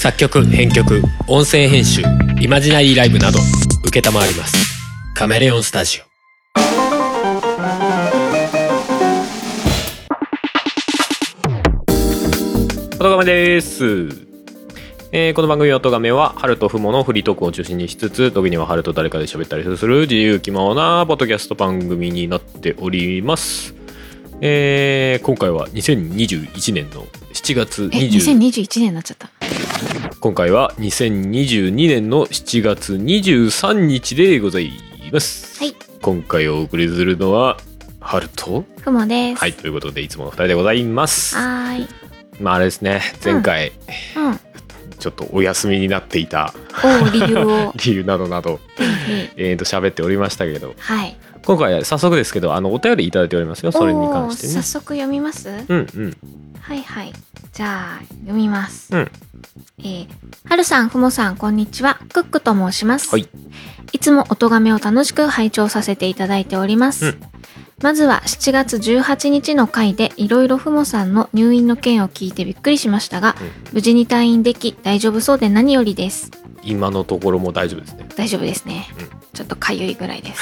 作曲編曲音声編集イマジナリーライブなど承ります。カメレオンスタジオ。おとがめです。この番組おとがめは春とふものフリートークを中心にしつつ、時には春と誰かで喋ったりする自由気ままなポッドキャスト番組になっております。今回は2021年の7月 2021年になっちゃった。 今回は2022年の7月23日でございます。 はい。 今回お送りするのは春とふもです。 はい、ということでいつもの2人でございます。 はーい。 まああれですね、前回、ちょっとお休みになっていた理由を理由などなど喋っておりましたけど、 はい。 今回は早速ですけどお便りいただいておりますよ。それに関してね。 早速読みます？はいはい。じゃあ読みます。はるさん、ふもさん、こんにちは。クックと申します。 はい。 いつもおとがめを楽しく拝聴させていただいております。まずは7月18日の回でいろいろふもさんの入院の件を聞いてびっくりしましたが、無事に退院でき大丈夫そうで何よりです。 今のところも大丈夫ですね。 大丈夫ですね。ちょっとかゆいぐらいです。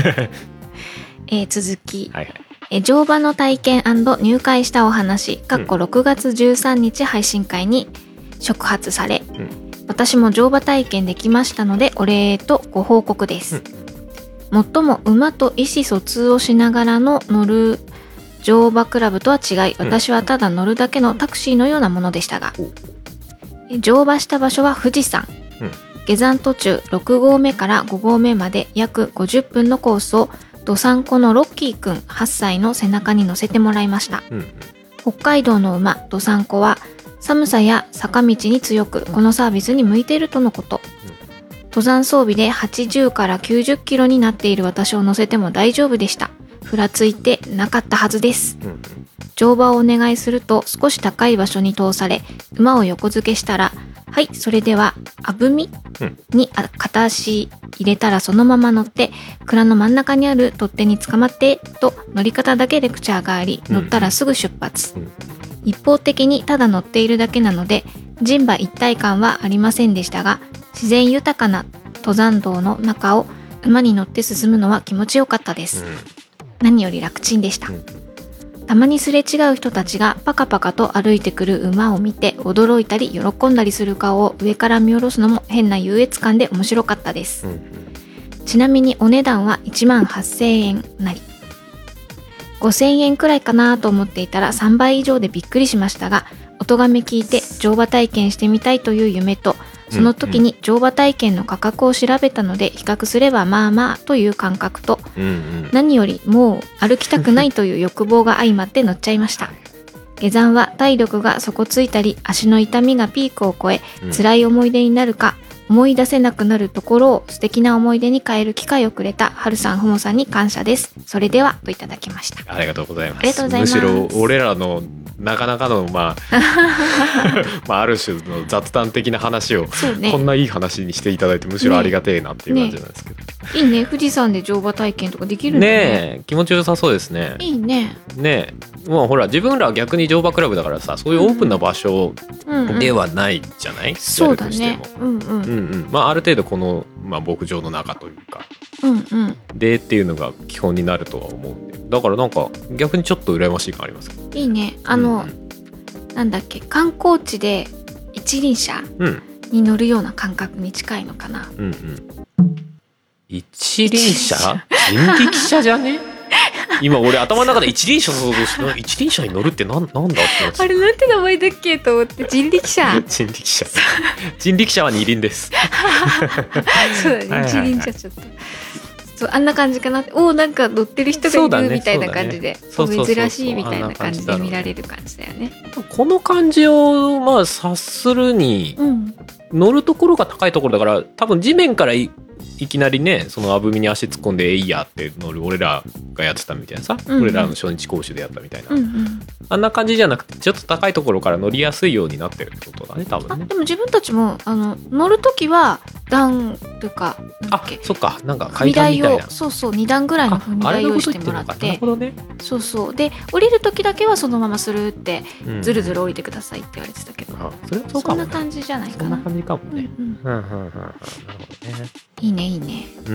続き、乗馬の体験&入会したお話6月13日配信会に触発され、私も乗馬体験できましたのでお礼とご報告です。もっとも馬と意思疎通をしながらの乗る乗馬クラブとは違い、私はただ乗るだけのタクシーのようなものでしたが、乗馬した場所は富士山。下山途中6合目から5合目まで約50分のコースをどさんこのロッキーくん8歳の背中に乗せてもらいました。北海道の馬どさんこは寒さや坂道に強く、このサービスに向いているとのこと。登山装備で80から90キロになっている私を乗せても大丈夫でした。ふらついてなかったはずです。乗馬をお願いすると少し高い場所に通され、馬を横付けしたら、はい、それではあぶみに片足入れたらそのまま乗って蔵の真ん中にある取っ手に捕まってと乗り方だけレクチャーがあり、乗ったらすぐ出発。一方的にただ乗っているだけなので人馬一体感はありませんでしたが、自然豊かな登山道の中を馬に乗って進むのは気持ちよかったです。何より楽ちんでした。たまにすれ違う人たちがパカパカと歩いてくる馬を見て驚いたり喜んだりする顔を上から見下ろすのも変な優越感で面白かったです。ちなみにお値段は18,000円なり。5,000円くらいかなと思っていたら3倍以上でびっくりしましたが、おとがめ聞いて乗馬体験してみたいという夢と、その時に乗馬体験の価格を調べたので比較すればまあまあという感覚と、何よりもう歩きたくないという欲望が相まって乗っちゃいました。下山は体力が底ついたり足の痛みがピークを超え、辛い思い出になるか思い出せなくなるところを素敵な思い出に変える機会をくれた春さんふもさんに感謝です。それではといただきました。 ありがとうございます。 ありがとうございます。 むしろ俺らのなかなかのある種の雑談的な話を、こんないい話にしていただいてむしろありがてえなっていう感じなんですけど、 いいね。富士山で乗馬体験とかできるんだね。 気持ちよさそうですね。 いいね。 もうほら自分らは逆に乗馬クラブだからさ、そういうオープンな場所ではないじゃない、 そうだね。 ある程度この、牧場の中というか、でっていうのが基本になるとは思うんで、だからなんか逆にちょっと羨ましい感ありますけど。 いいね。なんだっけ、観光地で一輪車に乗るような感覚に近いのかな。一輪車人力車じゃね今俺頭の中で一輪車想像して、一輪車に乗るってなんだって思って、 あれなんて名前だっけと思って。人力車人力車は二輪ですそうだね、一輪車ちょっとそう、あんな感じかなって。なんか乗ってる人がいるみたいな感じで、珍しいみたいな感じで見られる感じだよね。 この感じを察するに、乗るところが高いところだから多分地面からいきなりねそのあぶみに足突っ込んでいいやって乗る俺らがやってたみたいなさ、 うんうん、 俺らの初日講習でやったみたいな、 うんうん、 あんな感じじゃなくてちょっと高いところから乗りやすいようになってるってことだね多分ね。 でも自分たちも乗るときは段というかなんだっけ、 そっかなんか階段みたいな、 そうそう2段ぐらいの踏み台をしてもらって、 なるほどね、 そうそうで降りるときだけはそのままするってうん、 ずるずる降りてくださいって言われてたけど、 それはそうかも、ね、 そんな感じじゃないかな。 そんな感じかもね、 うんうん、 なるほどね。 いいねいいね。 うん。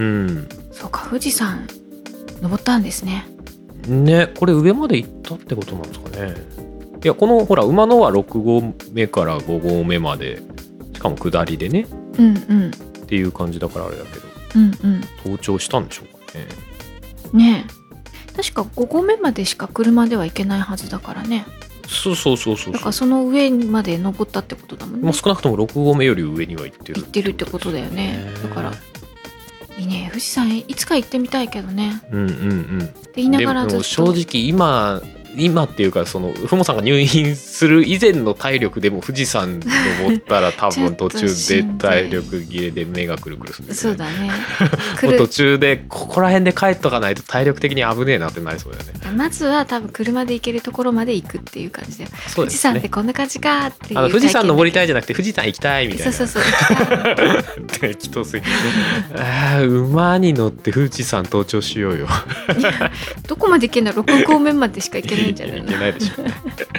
そうか富士山登ったんですね。 ね、これ上まで行ったってことなんですかね。いやこのほら馬のは6合目から5合目までしかも下りでね、 うんうん、 っていう感じだからあれだけど、 うんうん、 登頂したんでしょうかね。 ねえ確か5合目までしか車では行けないはずだからね。 そうだからその上まで登ったってことだもんね。 もう少なくとも6合目より上には行ってるってことだよね。だからいいね富士山いつか行ってみたいけどね。 うんうんうん。 って言いながらずっとでも正直今っていうかそのふもさんが入院する以前の体力でも富士山登ったら多分途中で体力切れで目がくるくるする、ね、 そうだねもう途中でここら辺で帰っとかないと体力的に危ねえなってなりそうだよね。 まずは多分車で行けるところまで行くっていう感じで、そうですね、富士山ってこんな感じかっていう、 富士山登りたいじゃなくて富士山行きたいみたいな。 そう適当すぎ馬に乗って富士山登頂しようよどこまで行けんだろう。6合目までしか行けないんじゃないの。 いけないでしょうね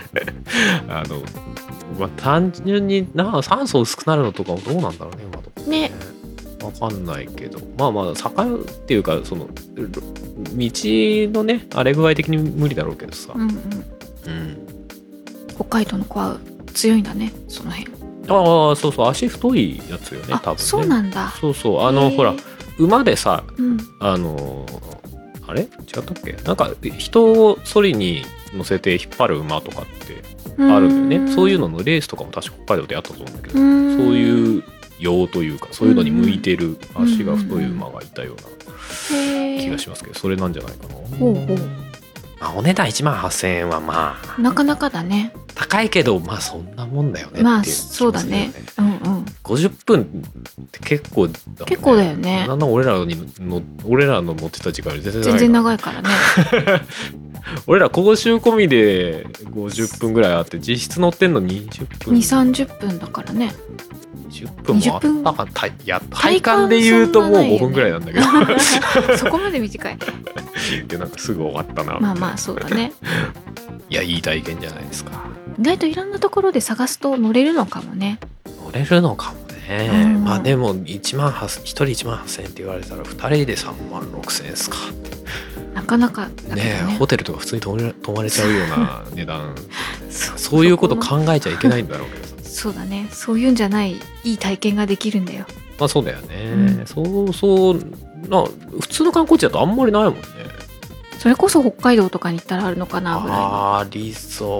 単純に酸素薄くなるのとかもどうなんだろうね今とかね。わかんないけど坂っていうかその道のねあれ具合的に無理だろうけどさ、うんうんうん、 北海道の子は強いんだねその辺。 ああそう足太いやつよね多分ね。 そうなんだ。 そうほら馬でさ、 うん、 あれ違ったっけなんか人をソリに乗せて引っ張る馬とかってあるんだよね。そういうののレースとかも確か北海道でやったと思うんだけど、そういう用というかそういうのに向いてる足が太い馬がいたような気がしますけど、それなんじゃないかな。お値段18,000円はなかなかだね。 高いけどそんなもんだよね。 そうだね。 50分って結構だね。 結構だよね。 なんだ俺らの乗ってた時間より全然長いからね俺ら講習込みで50分ぐらいあって実質乗ってんの20分 2,30 分だからね。 20分もあったか体感で言うともう5分ぐらいなんだけどそこまで短いでなんかすぐ終わったな。 そうだねいやいい体験じゃないですか。 意外といろんなところで探すと乗れるのかもね。 乗れるのかもね、でも1人1万8,000円って言われたら2人で3万6,000円ですか。 なかなかだね。 ホテルとか普通に泊まれちゃうような値段そういうこと考えちゃいけないんだろうけどさそうだね。そういうんじゃないいい体験ができるんだよ。 そうだよね、普通の観光地だとあんまりないもんね。 それこそ北海道とかに行ったらあるのかなぐらいの。 あり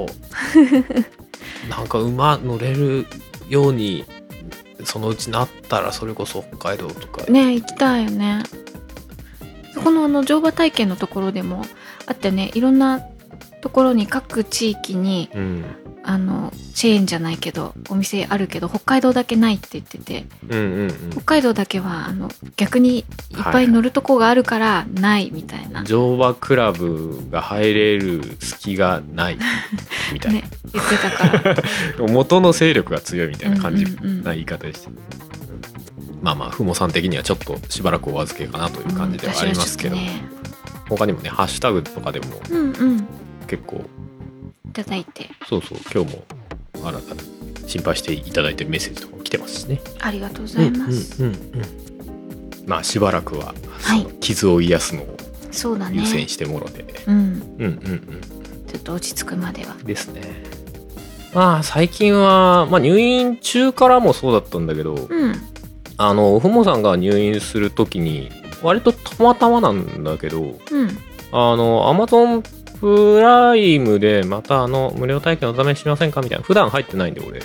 そうなんか馬乗れるようにそのうちなったらそれこそ北海道とかね行きたいよね。そこの乗馬体験のところでもあってね、いろんなところに各地域に、チェーンじゃないけどお店あるけど北海道だけないって言ってて、北海道だけは逆にいっぱい乗るとこがあるからないみたいな、 乗馬クラブが入れる隙がないみたいな、 ね、言ってたから元の勢力が強いみたいな感じな言い方でした、ふもさん的にはちょっとしばらくお預けかなという感じではありますけど、他にもねハッシュタグとかでも結構いただいて、 今日も新たに心配していただいてるメッセージとかも来てますしね。 ありがとうございます。 しばらくは傷を癒すのを優先してもろて、ちょっと落ち着くまではですね。最近は、入院中からもそうだったんだけど、ふもさんが入院するときに割とたまたまなんだけど、Amazon プライムでまた無料体験お試ししませんかみたいな、普段入ってないんで俺、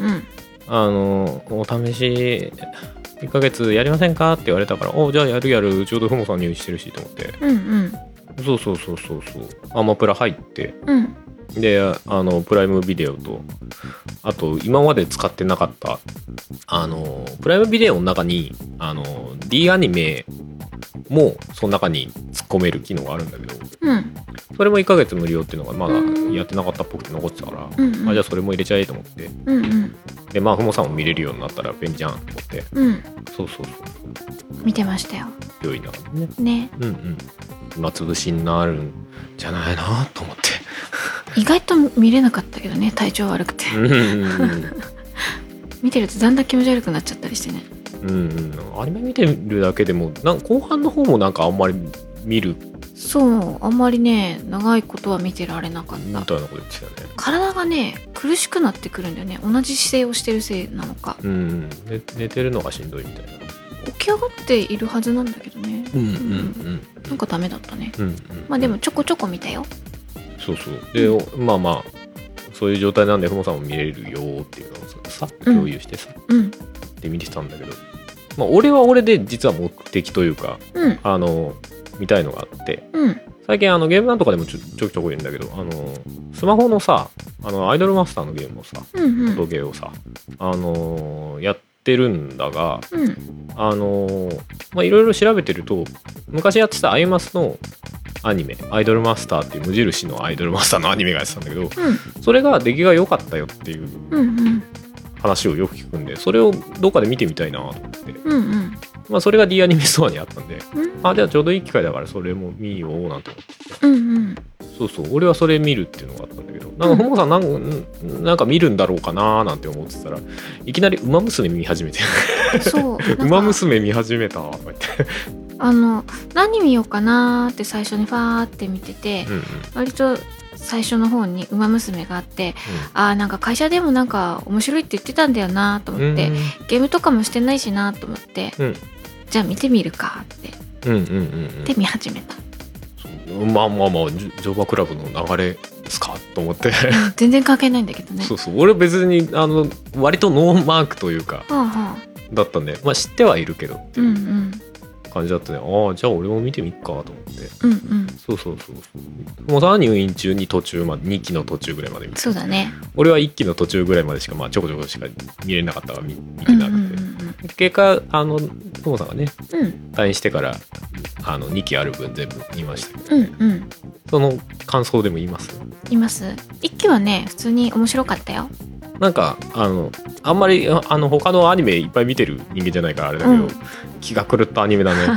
お試し1ヶ月やりませんかって言われたから、じゃあやるちょうどふもさん入院してるしと思って、そうアマプラ入って、 でプライムビデオとあと今まで使ってなかったプライムビデオの中にD アニメもその中に突っ込める機能があるんだけど、 うん、 それも1ヶ月無料っていうのがまだやってなかったっぽくて残ってたから、 うんうん、 じゃあそれも入れちゃえと思って、 うんうん、 でふもさんも見れるようになったら便利じゃんと思って、 うん、 そう見てましたよ。 良いなね。 ね、 うんうん、暇つぶしになるんじゃないなと思って。 意外と見れなかったけどね、体調悪くて。見てるとだんだん気持ち悪くなっちゃったりしてね。 アニメ見てるだけでも後半の方もなんかあんまり見る。 そうあんまりね長いことは見てられなかったみたいなこと言ってたよね。 体がね苦しくなってくるんだよね。同じ姿勢をしてるせいなのか、 寝てるのがしんどいみたいな。 起き上がっているはずなんだけどね。なんかダメだったね。まあでもちょこちょこ見たよ。そうで、まあそういう状態なんでふもさんも見れるよっていうのをさ共有してさ、で見てたんだけど、まあ俺は俺で実は目的というか、見たいのがあって、最近ゲームなんとかでもちょくちょく言うんだけど、スマホのさアイドルマスターのゲームをさ、音ゲーをさやってるんだが、まあいろいろ調べてると昔やってたアイマスのアニメアイドルマスターっていう無印のアイドルマスターのアニメがやってたんだけど、それが出来が良かったよっていう話をよく聞くんで、それをどっかで見てみたいなと思って、まあそれが D アニメストアにあったんで、じゃあちょうどいい機会だからそれも見ようなんて思って、そう俺はそれ見るっていうのがあったんだけど、なんかふもさんなんか見るんだろうかななんて思ってたらいきなりウマ娘見始めてそうウマ娘見始めたとか言って何見ようかなって最初にファーって見てて、割と最初の方にウマ娘があって、なんか会社でもなんか面白いって言ってたんだよなと思って、ゲームとかもしてないしなと思って、じゃあ見てみるかってで見始めた。 まあ乗馬クラブの流れですかと思って全然関係ないんだけどね。 俺別に割とノーマークというかだったんで、まあ知ってはいるけどっていう感じだったね。じゃあ俺も見てみっかと思って、そうもうさ入院中に途中まで2期の途中ぐらいまで見て、 そうだね。 俺は1期の途中ぐらいまでしかちょこちょこしか見れなかったから見てなくて、結果ともさんがね、退院してから2期ある分全部見ましたけど、その感想でも言います。1期はね普通に面白かったよ。なんかあんまり他のアニメいっぱい見てる人間じゃないからあれだけど、気が狂ったアニメだね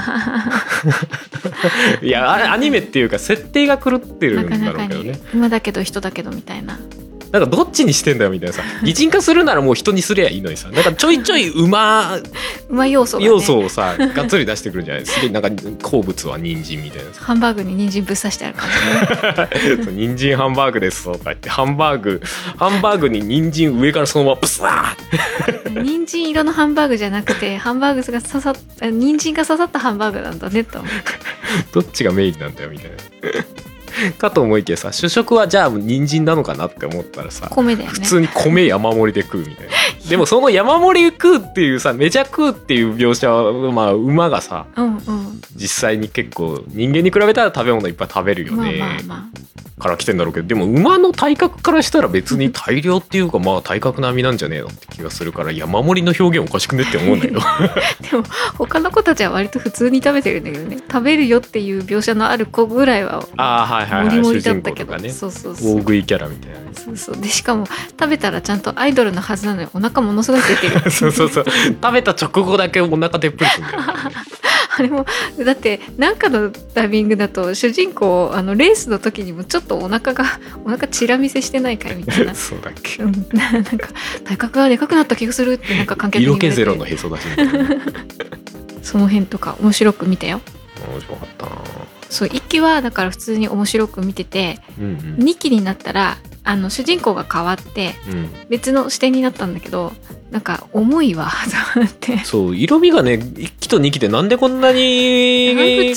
いやアニメっていうか設定が狂ってるんだろうけどね。 馬だけど人だけどみたいな。 なんかどっちにしてんだよみたいなさ、擬人化するならもう人にすりゃいいのにさ、なんかちょいちょい馬要素をさがっつり出してくるんじゃないですか。なんか好物は人参みたいなさ、 ハンバーグに人参ぶっ刺してある感じね人参ハンバーグですとか言って、ハンバーグに人参上からそのままブサー人参色のハンバーグじゃなくてハンバーグが人参が刺さったハンバーグなんだねと思ってどっちがメインなんだよみたいなかと思いきやさ、主食はじゃあ人参なのかなって思ったらさ、 米だよね。 普通に米山盛りで食うみたいなでもその山盛り食うっていうさ、めちゃ食うっていう描写はまあ馬がさ、実際に結構人間に比べたら食べ物いっぱい食べるよね、から来てんだろうけど、でも馬の体格からしたら別に大量っていうかまあ体格並みなんじゃねえのって気がするから、山盛りの表現おかしくねって思うんだけどでも他の子たちは割と普通に食べてるんだけどね。食べるよっていう描写のある子ぐらいは盛り盛りだったけど、 大食いキャラみたいな、ね、 でしかも食べたらちゃんとアイドルのはずなのにお腹ものすごい出てるそう食べた直後だけお腹でっぷりするんだよ、ね、 あれもだってなんかのタイミングだと主人公レースの時にもちょっとお腹チラ見せしてないかいみたいなそうだっけ、 なんか体格がでかくなった気がするってなんか関係色気ゼロのへそ出しみたいなその辺とか面白く見たよ。 面白かったな。 そう1期はだから普通に面白く見てて、2期になったら主人公が変わって、別の視点になったんだけど、なんか重いわと思って。そう色味がね1期と2期でなんでこんなに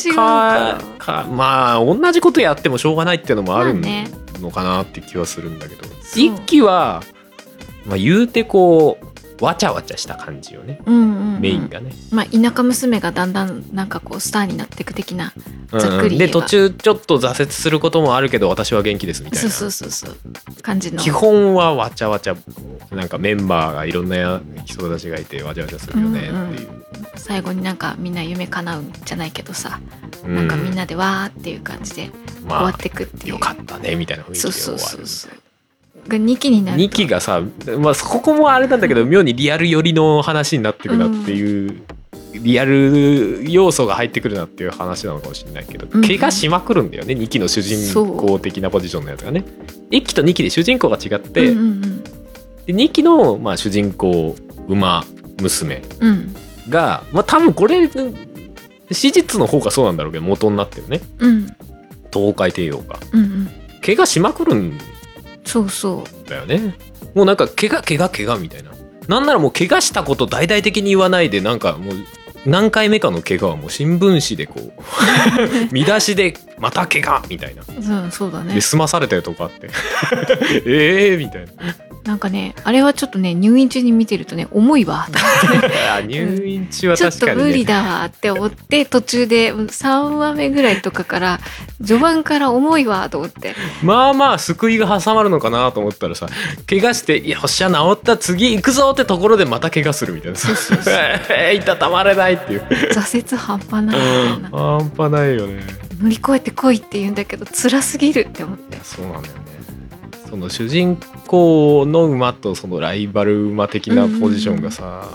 まあ同じことやってもしょうがないっていうのもあるのかなって気はするんだけど、1期は、まあ、言うてこうわちゃわちゃした感じよね、 うんうんうん、 メインがね、 まあ、田舎娘がだんだんなんかこうスターになっていく的なざっくり言えば、 で途中ちょっと挫折することもあるけど私は元気ですみたいな、 そう感じの基本はわちゃわちゃ、なんかメンバーがいろんな人たちがいてわちゃわちゃするよねっていう、 最後になんかみんな夢叶うんじゃないけどさ、なんかみんなでわーっていう感じで終わってくっていう、 よかったねみたいな雰囲気で終わる。 そうが2期になると 2期がさ、まあ、ここもあれなんだけど妙にリアル寄りの話になってくなっていう、リアル要素が入ってくるなっていう話なのかもしれないけど、怪我しまくるんだよね、2期の主人公的なポジションのやつがね。1期と2期で主人公が違って、で2期の、まあ、主人公馬娘が、まあ、多分これ史実の方がそうなんだろうけど元になってるね、東海帝王が、怪我しまくるんだよね。もうなんか怪我みたいな、なんならもう怪我したこと大々的に言わないで、なんかもう何回目かの怪我はもう新聞紙でこう見出しでまた怪我みたいな、 そうだね、 で済まされたりとかあってみたいな、 なんかねあれはちょっとね入院中に見てるとね重いわ入院中は確かに、ね、 ちょっと無理だわって思って途中で3話目ぐらいとかから序盤から重いわと思って、 まあまあ救いが挟まるのかなと思ったらさ、怪我してよっしゃ治った次行くぞってところでまた怪我するみたいないたたまれないっていう挫折半端ないみたいな、 半端ないよね。 乗り越えてこいって言うんだけど辛すぎるって思って。 そうなんだよね。その主人公の馬とそのライバル馬的なポジションがさ、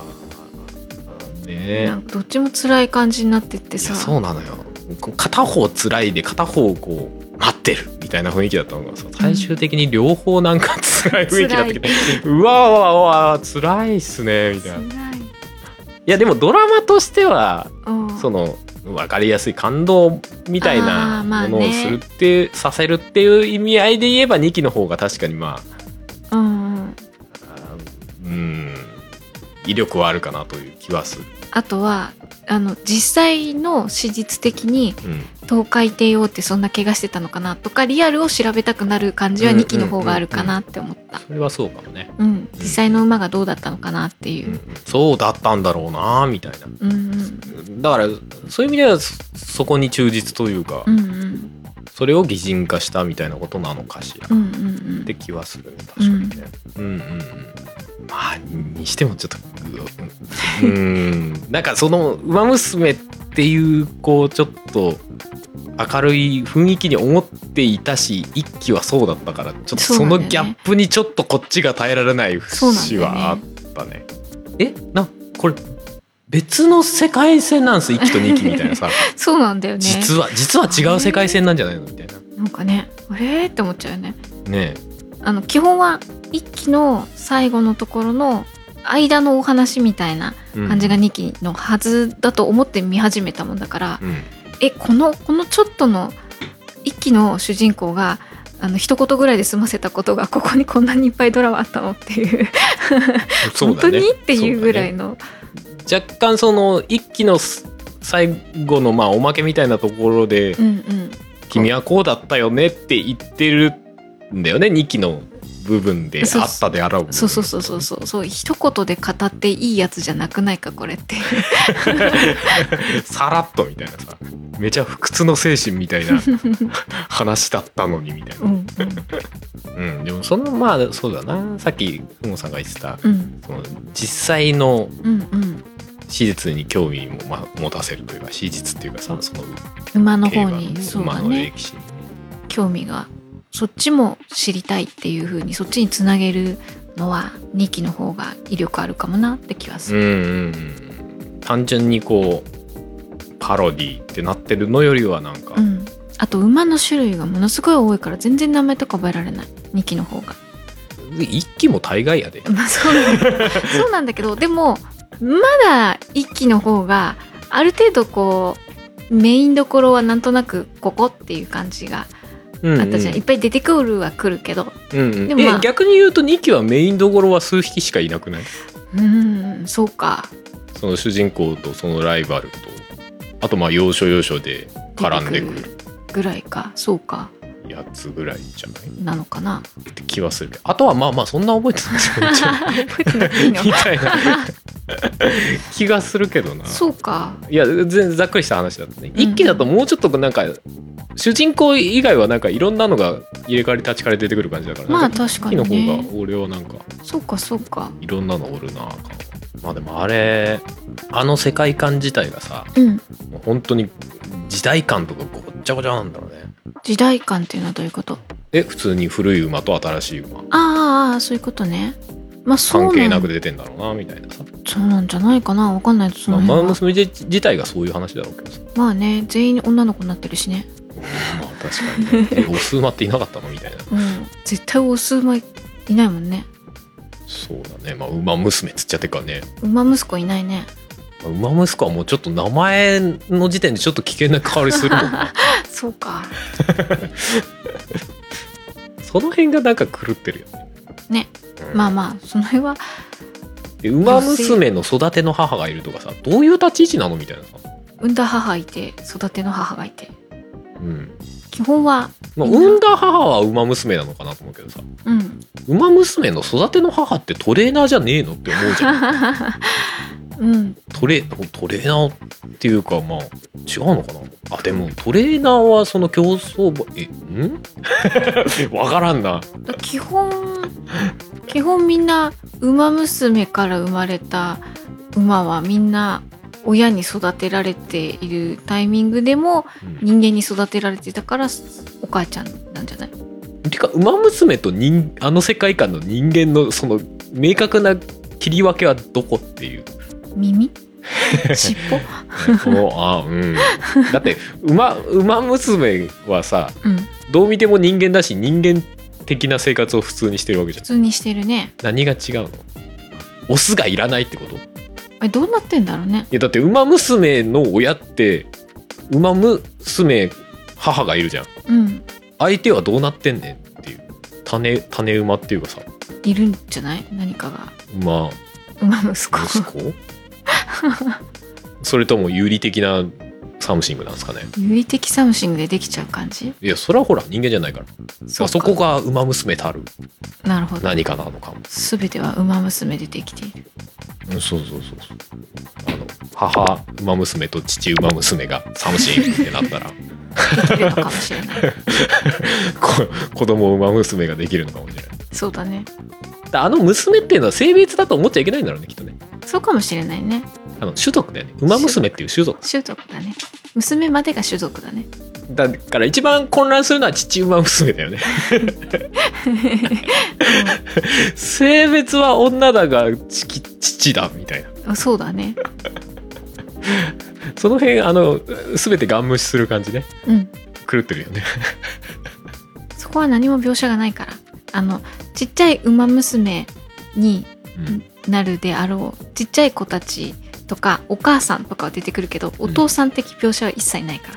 なんかどっちも辛い感じになってってさ、 そうなのよ。片方辛いで片方こう待ってるみたいな雰囲気だったのがさ、最終的に両方なんか辛い雰囲気だったけど、うわ辛いっすねみたいな。いやでもドラマとしてはその分かりやすい感動みたいなものをするって、させるっていう意味合いで言えば2期の方が確かにまあ、威力はあるかなという気はする。 あとは実際の史実的に東海帝王ってそんな怪我してたのかなとか、リアルを調べたくなる感じは2期の方があるかなって思った。 それはそうかもね、 実際の馬がどうだったのかなっていう、 そうだったんだろうなみたいな、だからそういう意味ではそこに忠実というか、それを擬人化したみたいなことなのかしらって気はするね、確かにね。まあにしてもちょっとなんかその馬娘っていうこうちょっと明るい雰囲気に思っていたし、一期はそうだったから、ちょっとそのギャップにちょっとこっちが耐えられない節はあったね。これ別の世界線なんす、1期と2期みたいなさそうなんだよね。 実は違う世界線なんじゃないのみたいな、 なんかねあれって思っちゃうよね。 ねえ、 基本は1期の最後のところの間のお話みたいな感じが2期のはずだと思って見始めたもんだから、このちょっとの1期の主人公が一言ぐらいで済ませたことがここにこんなにいっぱいドラマあったのっていう本当にっていうぐらいの、 若干その一期の最後のまあおまけみたいなところで、君はこうだったよねって言ってるんだよね、2期の部分であったであろう。 そう一言で語っていいやつじゃなくないかこれってさらっとみたいなさ、めちゃ不屈の精神みたいな話だったのにみたいな。でもそのまあそうだな、さっきふもさんが言ってた、その実際の史実に興味も持たせるというか、史実っていうかさ、その馬の方に、 馬の歴史に興味が、そっちも知りたいっていう風にそっちにつなげるのは2期の方が威力あるかもなって気はする。 単純にこうパロディってなってるのよりはなんか、 あと馬の種類がものすごい多いから全然名前とか覚えられない、2期の方が。 1期も大概やで。 そうなんだけどでもまだ1期の方がある程度こうメインどころはなんとなくここっていう感じがあったじゃん。いっぱい出てくるは来るけど、 でも逆に言うと2期はメインどころは数匹しかいなくない？ そうか。 その主人公とそのライバルと、あとまあ要所要所で絡んでくるぐらいか。そうか。 やつぐらいじゃないなのかな。 って気はするけど、あとはまあまあそんな覚えてないですよ覚えてなくていいのみたいな気がするけどな。 そうか。 いや全然ざっくりした話だとね、一期だともうちょっとなんか主人公以外はなんかいろんなのが入れ替わり立ち替わり出てくる感じだから、 まあ確かにね。 一期の方が俺はなんかそうかそうか。 いろんなのおるな。まあでもあれあの世界観自体がさ、 うん。 もう本当に時代感とかごっちゃごちゃなんだろうね。 時代感っていうのはどういうこと？ 普通に古い馬と新しい馬ああそういうことね。まあそう関係なく出てんだろうなみたいなさ。 そうなんじゃないかな。わかんないとそのまあ、 辺は。 娘自体がそういう話だろうけどさ。 まあね、全員女の子になってるしね。 まあ確かに、ね、オス馬っていなかったのみたいな。 うん。絶対オス馬いないもんね。 そうだね。まあ馬娘つっちゃってっからね。 馬息子いないね。 馬息子はもうちょっと名前の時点でちょっと危険な香りするもんな。 そうか。 その辺がなんか狂ってるよね。 ね。 うんまあまあその辺はで馬娘の育ての母がいるとかさ、どういう立ち位置なのみたいなさ。 産んだ母いて育ての母がいて、 うん。 基本はまあ、 みんな産んだ母は馬娘なのかなと思うけどさ、 うん馬娘の育ての母ってトレーナーじゃねえのって思うじゃん。 うんトレーナーっていうかまあ違うのかなあ。でもトレーナーはその競走馬わからんな。 基本みんな馬娘から生まれた馬はみんな親に育てられているタイミングでも人間に育てられてたからお母ちゃんなんじゃない？ てか馬娘とあの世界観の人間のその明確な切り分けはどこっていう。 耳？尻尾？ だって馬娘はさ、 うんどう見ても人間だし人間的な生活を普通にしてるわけじゃん。 普通にしてるね。 何が違うの？オスがいらないってこと？ どうなってんだろうね。 いやだって馬娘の親って馬娘母がいるじゃん。 うん相手はどうなってんねんっていう種馬っていうかさ、 いるんじゃない？何かが馬馬息子息子それとも有利的なサムシングなんですかね。 有利的サムシングでできちゃう感じ？ いやそれはほら人間じゃないから、 そうかそこが馬娘たるなるほど。 何かなのかも。 全ては馬娘でできている。 そう母馬娘と父馬娘がサムシングってなったらできるのかもしれない子供馬娘ができるのかもしれない。 そうだね。 あの娘っていうのは性別だと思っちゃいけないんだろうねきっとね。 そうかもしれないね。 種族だよね。馬娘っていう種族種族だね。娘までが種族だね。 だから一番混乱するのは父馬娘だよね。性別は女だが父だみたいな。 そうだね。 その辺全てガン無視する感じね。 うん狂ってるよね。 そこは何も描写がないから、ちっちゃい馬娘になるであろうちっちゃい子たちとかお母さんとかは出てくるけど、お父さん的描写は一切ないから、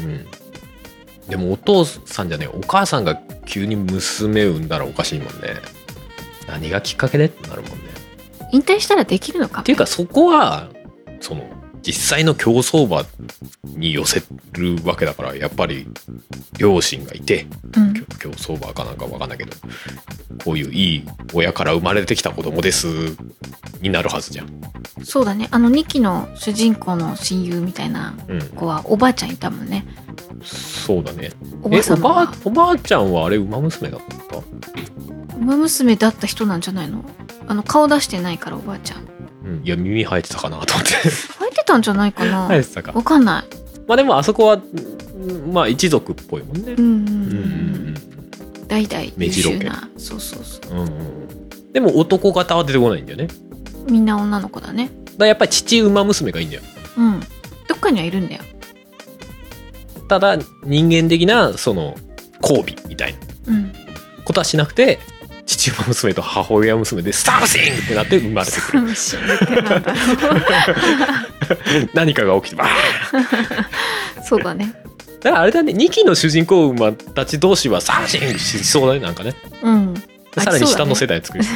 でもお父さんじゃねえお母さんが急に娘産んだらおかしいもんね。何がきっかけでってなるもんね。 引退したらできるのかも、ね、 っていうかそこはその実際の競走馬に寄せるわけだから、やっぱり両親がいて、競走馬かなんかわかんないけどこういういい親から生まれてきた子供ですになるはずじゃん。 そうだね。2期の主人公の親友みたいな子はおばあちゃんいたもんね。 そうだね。 おばあちゃんはあれ馬娘だった？ 馬娘だった人なんじゃないの？顔出してないからおばあちゃん。 いや耳生えてたかなと思って生えてたんじゃないかな。 生えてたか。 わかんない。 まあでもあそこはまあ一族っぽいもんね。 代々優秀な。そう、 でも男型は出てこないんだよね。 みんな女の子だね。 だからやっぱり父馬娘がいいんだよ。 どっかにはいるんだよ。 ただ人間的なその交尾みたいなことはしなくて、父馬娘と母親娘でサムシングってなって生まれてくる。 サムシングってなんだろう。 何かが起きてバーン。 そうだね。 だからあれだね、2期の主人公馬たち同士はサムシングしそうだね、なんかね。さらに下の世代作り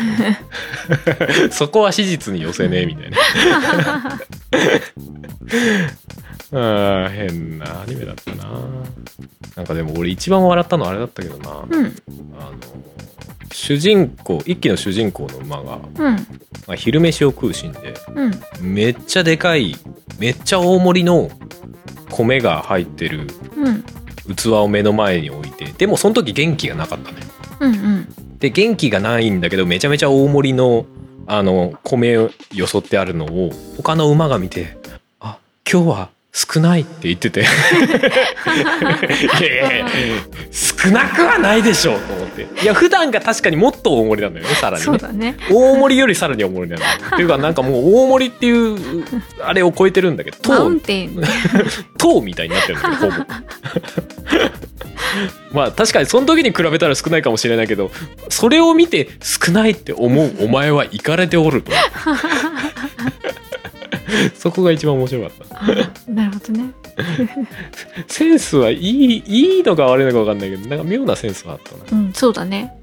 そこは史実に寄せねえみたいな。 変なアニメだったな。なんかでも俺一番笑ったのあれだったけどな、主人公一期の主人公の馬が、昼飯を食うシーンで、めっちゃでかいめっちゃ大盛りの米が入ってる器を目の前に置いて、でもその時元気がなかったね。で元気がないんだけどめちゃめちゃ大盛りの米をよそってあるのを他の馬が見て、あ、今日は少ないって言ってていやいや少なくはないでしょうと思って、いや普段が確かにもっと大盛りなんだよね、さらにね。 そうだね。 大盛りよりさらに大盛りなんだよっていうか、なんかもう大盛りっていうあれを超えてるんだけど、 マウンテン塔みたいになってるんだけど、ほぼまあ確かにその時に比べたら少ないかもしれないけど、それを見て少ないって思うお前はイカれておるとそこが一番面白かったなるほどねセンスはいいのか悪いのか分かんないけど、なんか妙なセンスはあったな。 そうだね。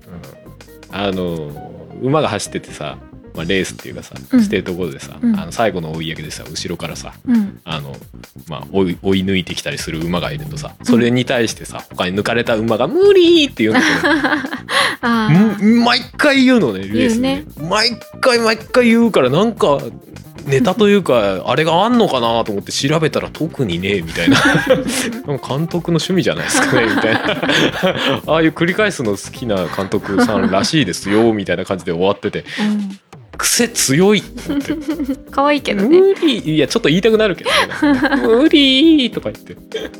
馬が走っててさ、まあ、レースっていうかさ、してるところでさ、最後の追い上げでさ、後ろからさ、まあ、追い抜いてきたりする馬がいるとさ、それに対してさ、他に抜かれた馬が無理って言うんだけど毎回言うのね、レースで、ね、毎回言うから、なんかネタというかあれがあんのかなと思って調べたら特にねえみたいな監督の趣味じゃないですかねみたいなああいう繰り返すの好きな監督さんらしいですよみたいな感じで終わってて、癖強いと思って可愛いけどね。 無理、いやちょっと言いたくなるけど、ね、無理とか言って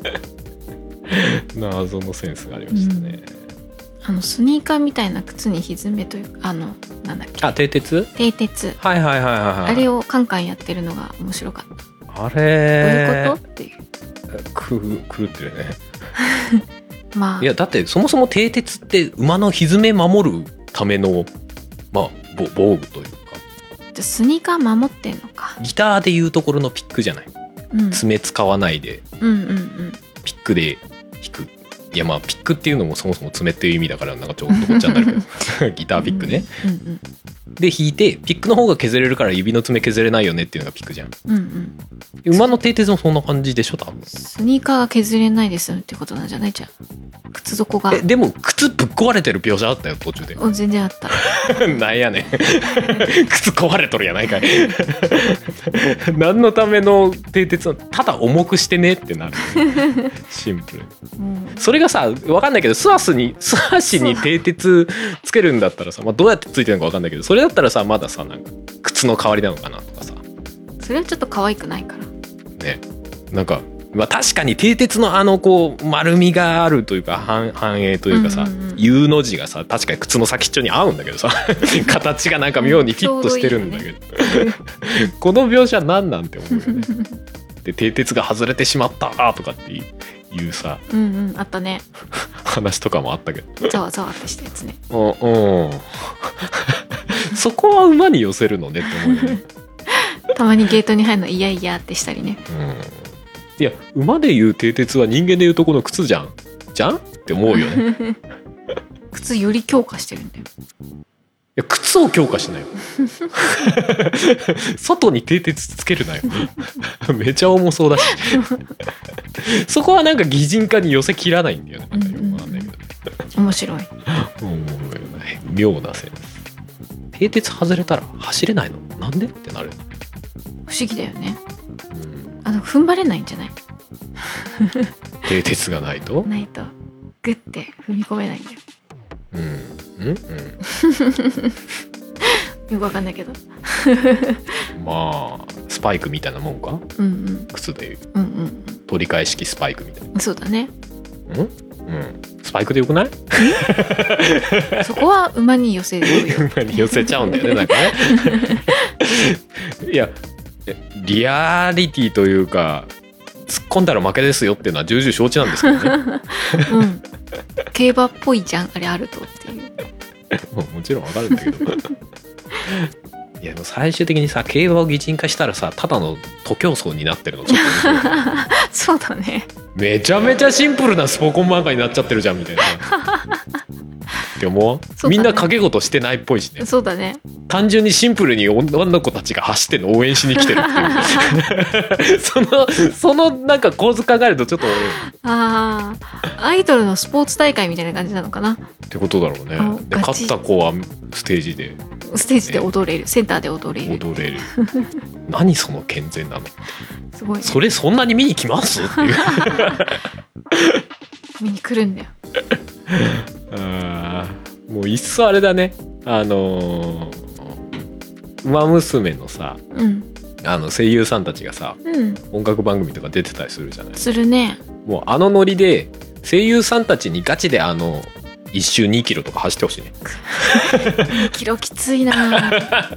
謎のセンスがありましたね。 スニーカーみたいな靴に蹄というか、なんだっけ、 蹄鉄はいあれをカンカンやってるのが面白かった。 あれどういうことっていう、 狂ってるねまあ、 いやだってそもそも蹄鉄って馬の蹄守るための、まあ、防具というか、 スニーカー守ってんのか。 ギターでいうところのピックじゃない、爪使わないで、ピックで弾く。いやまあピックっていうのもそもそも爪っていう意味だから、なんかちょっとごっちゃになるけどギターピックね、で弾いてピックの方が削れるから指の爪削れないよねっていうのがピックじゃん。馬の蹄鉄もそんな感じでしょ多分。 スニーカーが削れないですってことなんじゃないじゃん、靴底が。 でも靴ぶっ壊れてる描写あったよ途中で。 全然あったなんやねん靴壊れとるやないかい何のための蹄鉄はただ重くしてねってなる、ね、シンプルに、それがさ分かんないけど、素足に蹄鉄つけるんだったらさ、まあ、どうやってついてるのか分かんないけど、それだったらさまださ、なんか靴の代わりなのかなとかさ。 それはちょっと可愛くないからね。なんか、まあ、確かに蹄鉄のこう丸みがあるというか繁栄というかさ、U の字がさ確かに靴の先っちょに合うんだけどさ形がなんか妙にフィットしてるんだけど、この描写何なんて思うよねで蹄鉄が外れてしまったとかっていうさ、 あったね話とかもあったけど、 ざわざわってしたやつねそこは馬に寄せるのねって思うよねたまにゲートに入るのいやいやってしたりね、 いや馬でいう蹄鉄は人間でいうとこの靴じゃんって思うよね靴より強化してるんだよ。 いや靴を強化しないよ外に蹄鉄つけるなよめちゃ重そうだしそこはなんか擬人化に寄せきらないんだよね。 面白い妙なセンス。蹄鉄外れたら走れないのなんでってなる。 不思議だよね、踏ん張れないんじゃない？ 蹄鉄がないとグッて踏み込めないんだよ。よくわかんないけどまあスパイクみたいなもんか、靴でいう、取り替え式スパイクみたいな。 そうだね。 スパイクでよくない？ そこは馬に寄せるよ馬に寄せちゃうんだよねなんかねいやリアリティというか突っ込んだら負けですよっていうのは重々承知なんですけどね競馬っぽいじゃんあれあるとっていうもちろんわかるんだけどいやでも最終的にさ競馬を擬人化したらさただの徒競走になってるのちょっとそうだね。 めちゃめちゃシンプルなスポコン漫画になっちゃってるじゃんみたいなって思う、 そうだねみんな掛け事してないっぽいしね。 そうだね。 単純にシンプルに女の子たちが走っての応援しに来てるっていうそのなんか構図考えるとちょっとああ、アイドルのスポーツ大会みたいな感じなのかな。 ってことだろうね。でガチ勝った子はステージでステージで踊れる、センターで踊れる。 踊れる何その健全なの、 すごいね。 それそんなに見に来ますっていう見に来るんだよ。 あーもういっそあれだね、ウマ娘のさ、 うん声優さんたちがさうん音楽番組とか出てたりするじゃない。 するね。 もうあのノリで声優さんたちにガチで1周2キロとか走ってほしいね。 キロきついな。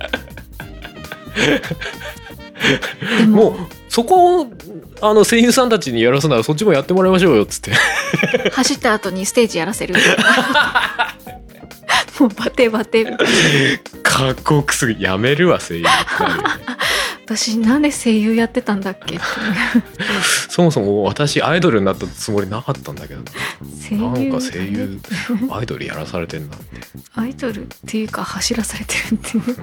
でももうそこを声優さんたちにやらすならそっちもやってもらいましょうよっつって走った後にステージやらせる。もうバテバテ。 かっこよくすぎやめるわ声優ってなるよね私なんで声優やってたんだっけって。 そもそも私アイドルになったつもりなかったんだけど声優なんか声優アイドルやらされてんなってアイドルっていうか走らされてるっていう。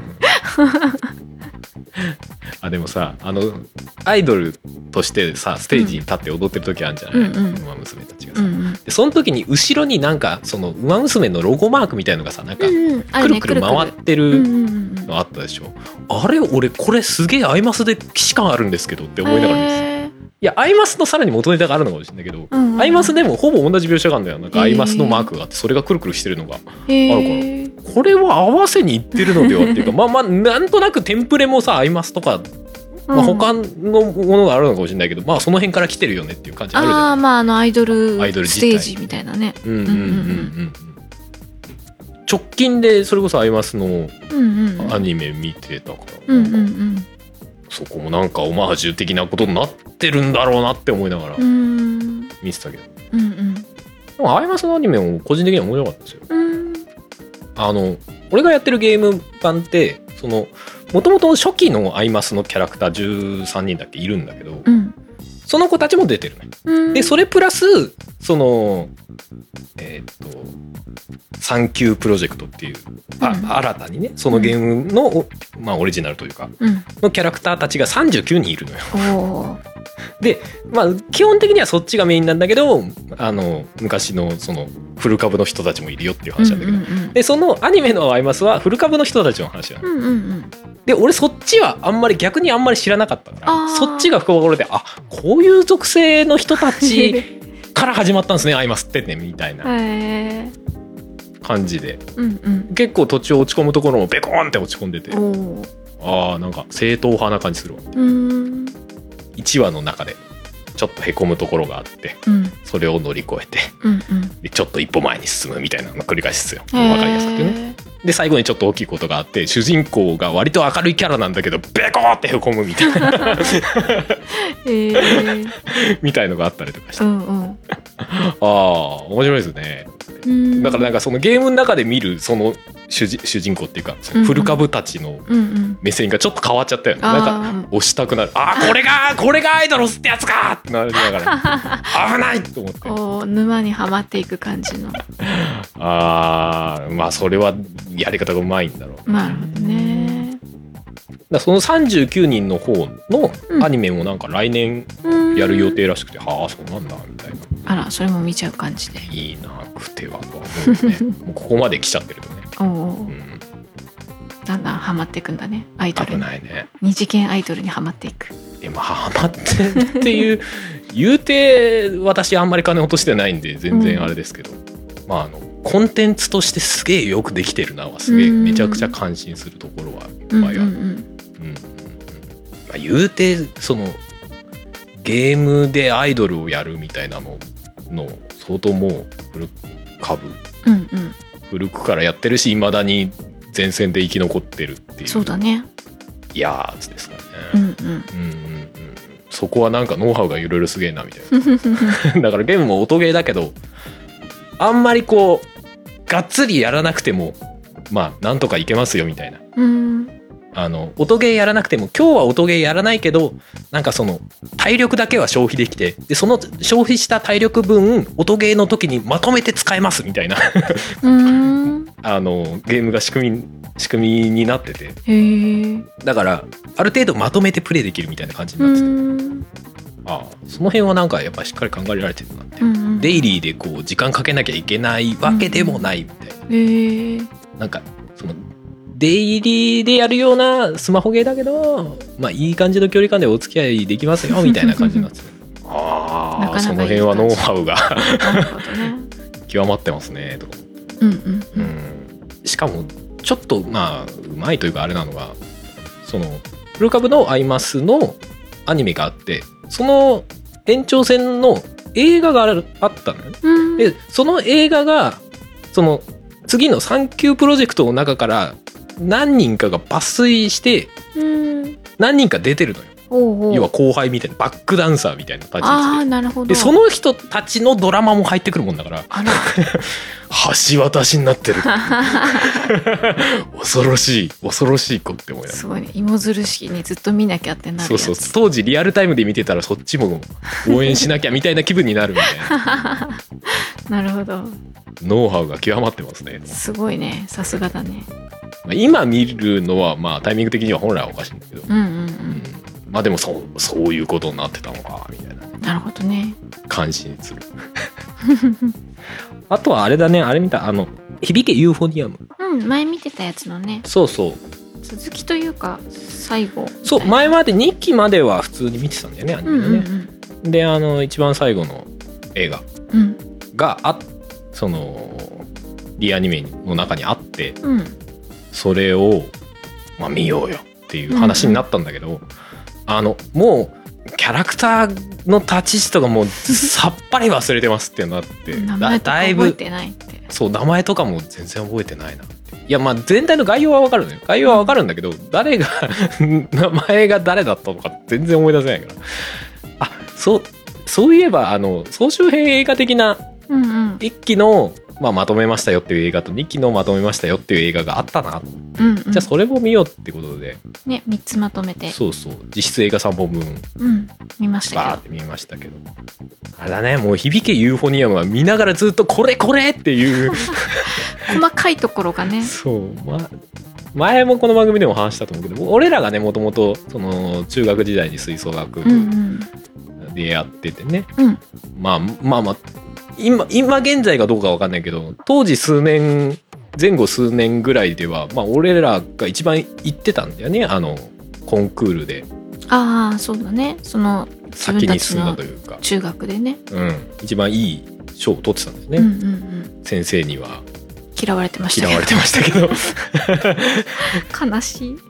あでもさアイドルとしてさステージに立って踊ってる時あるんじゃない、 うんうんウマ娘たちがさ、 うんうんでその時に後ろになんかそのウマ娘のロゴマークみたいのがさなんかうんうんあくるねるくる回ってうんうるんうんのあったでしょ。あれ俺これすげえアイマスで既視感あるんですけどって思いながらです。 へーいやアイマスのさらに元ネタがあるのかもしれないけど、 うんうんアイマスでもほぼ同じ描写があるんだよ。なんかアイマスのマークがあってそれがくるくるしてるのがへあるーこれは合わせにいってるのではっていうかまあなんとなくテンプレもさアイマスとか、まあ、他のものがあるのかもしれないけど、まあその辺から来てるよねっていう感じあるじゃない。 ああまあアイドルアイドルス自体テージみたいなね。 うんうんうんうん直近でそれこそアイマスのうんうんアニメ見てたから、 うんうんうんそこもなんかオマージュ的なことになってるんだろうなって思いながらうん見てたけど、 うんうんでもアイマスのアニメも個人的には面白かったですよ。 うん俺がやってるゲーム版ってもともと初期のアイマスのキャラクター13人だっけいるんだけど、 うんその子たちも出てるね。 うんでそれプラスサンキュープロジェクトっていう新たにねそのゲームの、まあ、オリジナルというかうんのキャラクターたちが39人いるのよ。 おーでまあ基本的にはそっちがメインなんだけど昔のそのフル株の人たちもいるよっていう話なんだけど、 うんうんでそのアニメのアイマスはフル株の人たちの話なの。 うんうんうんで俺そっちは逆にあんまり知らなかったからあーそっちが深掘りでこういう属性の人たちから始まったんですねアイマスってねみたいなへー感じでうんうん結構途中落ち込むところもベコーンって落ち込んでておーなんか正統派な感じするわ。 うん 1話の中でちょっとへこむところがあってうんそれを乗り越えてうんうんでちょっと一歩前に進むみたいなの繰り返しですよ。 へー分かりやすくてね。で最後にちょっと大きいことがあって主人公が割と明るいキャラなんだけどベコーってへこむみたいなみたいのがあったりとかして、 うんうん面白いですね。 うんだからなんかそのゲームの中で見るその主人公っていうかそのフル株たちのうんうん目線がちょっと変わっちゃったよね。 あーなんか押したくなる。これがアイドルってやつかってなりながら危ないと思って。 こう沼にはまっていく感じの。 まあそれはやり方がうまいんだろう。 なるほどね。 だその39人の方のアニメもなんか来年やる予定らしくて、そうなんだみたいな。 あら、それも見ちゃう感じで。 いいなくてはとは思うね。もうここまで来ちゃってるとね。 おお、だんだんハマっていくんだね、アイドル危に。 ないね。 二次元アイドルにハマっていく。 今ハマってるっていう言うて私あんまり金落としてないんで全然あれですけど、まあコンテンツとしてすげえよくできてるなはすげえめちゃくちゃ感心するところはいっぱいある。まあ、言うてそのゲームでアイドルをやるみたいなの相当もう古くからやってるし未だに前線で生き残ってるっていう。 そうだね。 いやつですからね。そこはなんかノウハウがいろいろすげえなみたいな。だからゲームも音ゲーだけどあんまりこうがっつりやらなくてもまあなんとかいけますよみたいな音ゲーやらなくても今日は音ゲーやらないけどなんかその体力だけは消費できてでその消費した体力分音ゲーの時にまとめて使えますみたいなゲームが仕組みになっててだからある程度まとめてプレイできるみたいな感じになっててその辺はなんかやっぱりしっかり考えられてるなって、デイリーでこう時間かけなきゃいけないわけでもないみたいな、なんかそのデイリーでやるようなスマホゲーだけどまあいい感じの距離感でお付き合いできますよみたいな感じになっててその辺はノウハウが極まってますねとかしかもちょっとまあうまいというかあれなのがそのフル株のアイマスのアニメがあってその延長線の映画があったのよ、でその映画がその次の3級プロジェクトの中から何人かが抜粋して何人か出てるのよ。要は後輩みたいなバックダンサーみたいな立ち位置で、 なるほど。 でその人たちのドラマも入ってくるもんだから橋渡しになってる恐ろしい子って思いながらすごいね芋づる式にずっと見なきゃってなるやつ。 そう当時リアルタイムで見てたらそっちも応援しなきゃみたいな気分になるみたいななるほど。 ノウハウが極まってますね。 すごいねさすがだね。 今見るのはまあタイミング的には本来はおかしいんだけど、まあでもそういうことになってたのかみたいな。 なるほどね。 感心するあとはあれだねあれ見た響けユーフォニアム。 前見てたやつのね。 そう続きというか最後。 そう前まで2期までは普通に見てたんだよねアニメね、で一番最後の映画がそのリアニメの中にあって、それを、まあ、見ようよっていう話になったんだけど、もうキャラクターの立ち位置とかもうさっぱり忘れてますってなって名前とか覚えてないって。 そう名前とかも全然覚えてないなって。いやまあ全体の概要は分かるのよ。概要は分かるんだけど誰が名前が誰だったのか全然思い出せないからそういえば総集編映画的な1期の、まとめましたよっていう映画と2期のまとめましたよっていう映画があったな、じゃあそれも見ようってことでね3つまとめてそう実質映画3本分見ましたけどバーって見ましたけどあれだねもう響けユーフォニアムは見ながらずっとこれっていう細かいところがねそう前もこの番組でも話したと思うけど俺らがねもともとその中学時代に吹奏楽でやっててね、まあ今現在がどうか分かんないけど当時前後数年ぐらいでは俺らが一番行ってたんだよねコンクールで。 そうだねその先に進んだというか中学でね、 一番いい賞を取ってたんですね、先生には嫌われてましたけど悲しい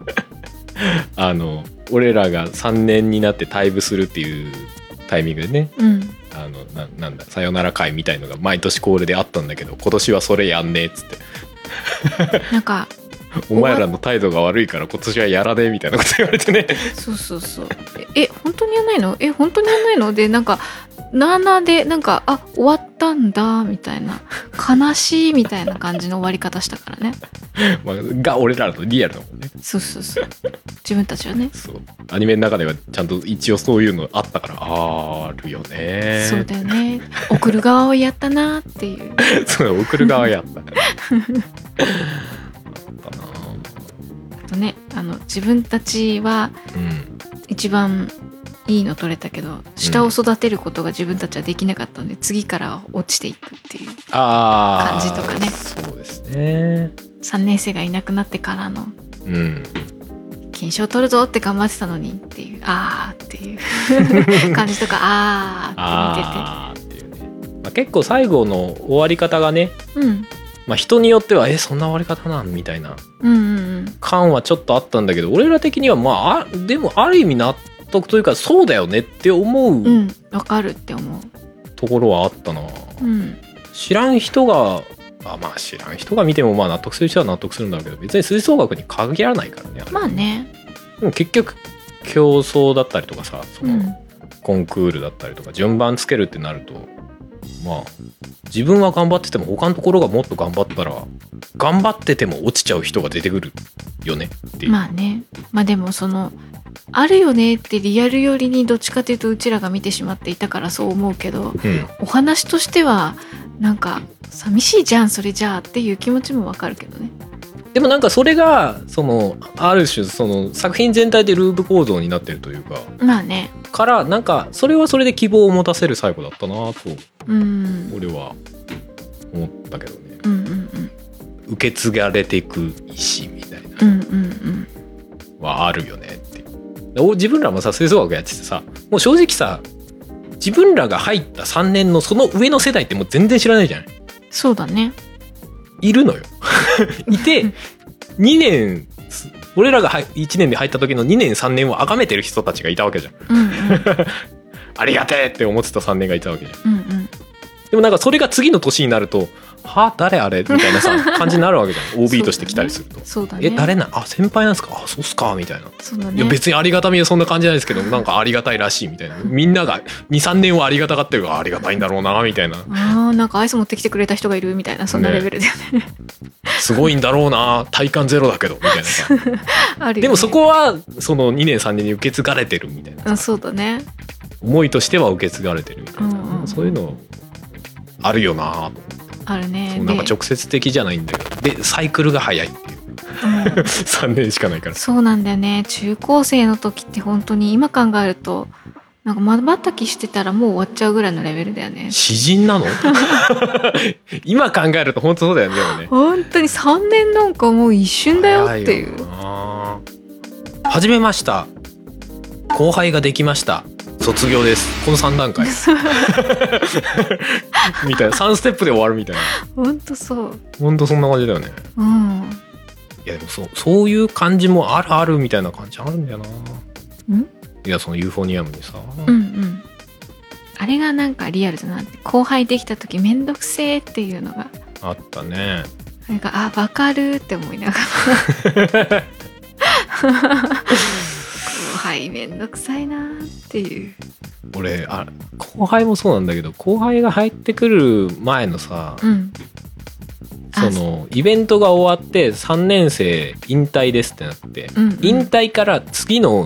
俺らが3年になって退部するっていうタイミングでね、なんださよなら会みたいのが毎年恒例であったんだけど今年はそれやんねえっつってなんかお前らの態度が悪いから今年はやらねえみたいなこと言われてねそう本当にやんないの本当にやんないのでなんかなあなあでなんか終わったんだみたいな悲しいみたいな感じの終わり方したからねが俺らのリアルだもんね。 そう自分たちはねそうアニメの中ではちゃんと一応そういうのあったからあるよね。 そうだよね送る側をやったなっていうそう送る側やったあとね自分たちは一番いいの取れたけど下を育てることが自分たちはできなかったので、次から落ちていくっていう感じとかね。 そうですね 3年生がいなくなってからの金賞取るぞって頑張ってたのにっていうっていう感じとかって見ててっていうね、結構最後の終わり方がね、人によってはそんな終わり方なんみたいな感はちょっとあったんだけど、俺ら的にはでもある意味納得というかそうだよねって思う、 わかるって思うところはあったな、知らん人が知らん人が見ても納得する人は納得するんだけど、別に吹奏楽に限らないからね。 ねでも結局競争だったりとかさ、そのコンクールだったりとか順番つけるってなるとまあ自分は頑張ってても他のところがもっと頑張ったら頑張ってても落ちちゃう人が出てくるよねっていう。 まあね、まあでもそのあるよねってリアル寄りにどっちかというとうちらが見てしまっていたからそう思うけど、お話としてはなんか寂しいじゃんそれじゃあっていう気持ちもわかるけどね。 でもなんかそれがそのある種その作品全体でループ構造になってるというか、 まあね、 からなんかそれはそれで希望を持たせる最後だったなと俺は思ったけどね、受け継がれていく意思みたいなはあるよねっていう。自分らもさ吹奏楽やっててさ、もう正直さ自分らが入った3年のその上の世代ってもう全然知らないじゃない。 そうだね、 いるのよいて2年俺らが1年で入った時の2年3年を崇めてる人たちがいたわけじゃん、ありがてえって思ってた3年がいたわけじゃん、でもなんかそれが次の年になるとは誰あれみたいなさ感じになるわけじゃんOB として来たりすると。 そうだね、 誰なあ先輩なんすか、あそうっすかみたいな。 そうだね、 いや別にありがたみはそんな感じないですけどなんかありがたいらしいみたいな、みんなが 2,3 年はありがたがってるからありがたいんだろうなみたいな、 なんかアイス持ってきてくれた人がいるみたいな、そんなレベルだよねすごいんだろうな体感ゼロだけどみたいなさあるよね、 でもそこはその2年3年に受け継がれてるみたいな、 そうだね、 思いとしては受け継がれてるみたいな、そういうのあるよなと思って。 あるね。 そうなんか直接的じゃないんだけど、でサイクルが早いっていう、3年しかないから。 そうなんだよね。中高生の時って本当に今考えるとなんか瞬きしてたらもう終わっちゃうぐらいのレベルだよね。 詩人なの今考えると本当そうだよね。でもね本当に3年なんかもう一瞬だよっていう。 始めました、後輩ができました、卒業です、この3段階みたいな3ステップで終わるみたいな。 本当そう、 本当そんな感じだよね。いやでもそういう感じもあるみたいな感じあるんだよな。いやそのユーフォニアムにさ、あれがなんかリアルだなって。後輩できた時めんどくせーっていうのがあったね。 なんかわかるって思いながら後輩めんどくさいなっていう。 俺後輩もそうなんだけど、後輩が入ってくる前のさ、そのイベントが終わって3年生引退ですってなって、引退から次の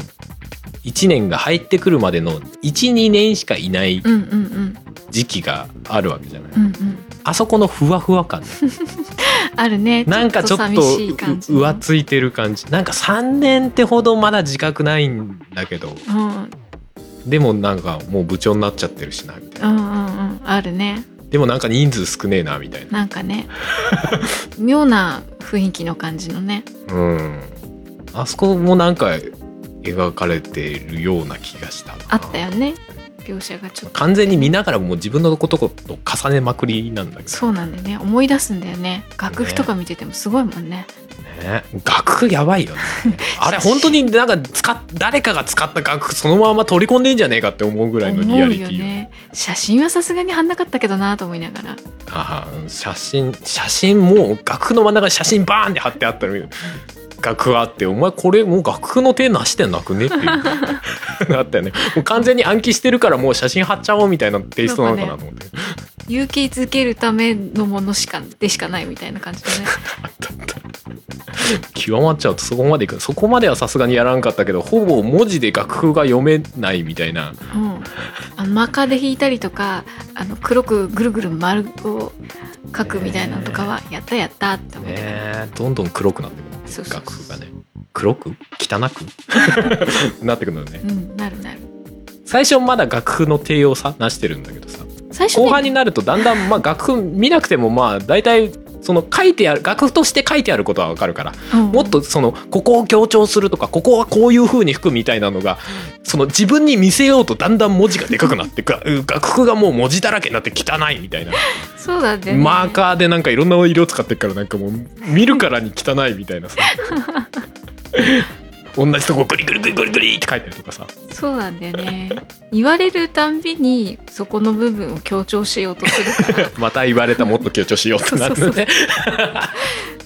1年が入ってくるまでの 1,2 年しかいない時期があるわけじゃない、あそこのふわふわ感あるね。 なんかちょっと浮ついてる感じ。なんか3年ってほどまだ自覚ないんだけど、でもなんかもう部長になっちゃってるしなみたいな、 あるね。 でもなんか人数少ねえなみたいな、 なんかね妙な雰囲気の感じのね。 あそこもなんか描かれているような気がしたな。 あったよね、描写がちょっと完全に見ながらもう自分のことと重ねまくりなんだけど。 そうなんだよね、思い出すんだよね。楽譜とか見ててもすごいもんね。 楽譜やばいよねあれ本当になんか誰かが使った楽譜そのまま取り込んでんじゃねえかって思うぐらいのリアリティ思うよね。写真はさすがに貼んなかったけどなと思いながら。 写真もう楽譜の真ん中に写真バーンって貼ってあったの楽譜あって、お前これもう楽譜の手なしてなくねっていうあったよね。もう完全に暗記してるからもう写真貼っちゃおうみたいなテイストなのかなと思って、 勇気づけるためのものでしかないみたいな感じでねあった極まっちゃうとそこまでいく。そこまではさすがにやらんかったけど、ほぼ文字で楽譜が読めないみたいな、 マーカーで引いたりとか黒くぐるぐる丸を書くみたいなのとかはやったって思って、 どんどん黒くなってくる。楽譜がね黒く汚くなってくるのね。 なる。 最初まだ楽譜の低をさなしてるんだけどさ、 最初後半になるとだんだん楽譜見なくても大体その書いてある楽譜として書いてあることは分かるから、もっとそのここを強調するとかここはこういう風に吹くみたいなのがその自分に見せようとだんだん文字がでかくなって楽譜がもう文字だらけになって汚いみたいな。 そうだね。 マーカーでなんかいろんな色使ってるからなんかもう見るからに汚いみたいなさ同じとこグリグリグリグリグリって書いてるとかさ。 そうなんだよね。言われるたんびにそこの部分を強調しようとするからまた言われたもっと強調しようってなるね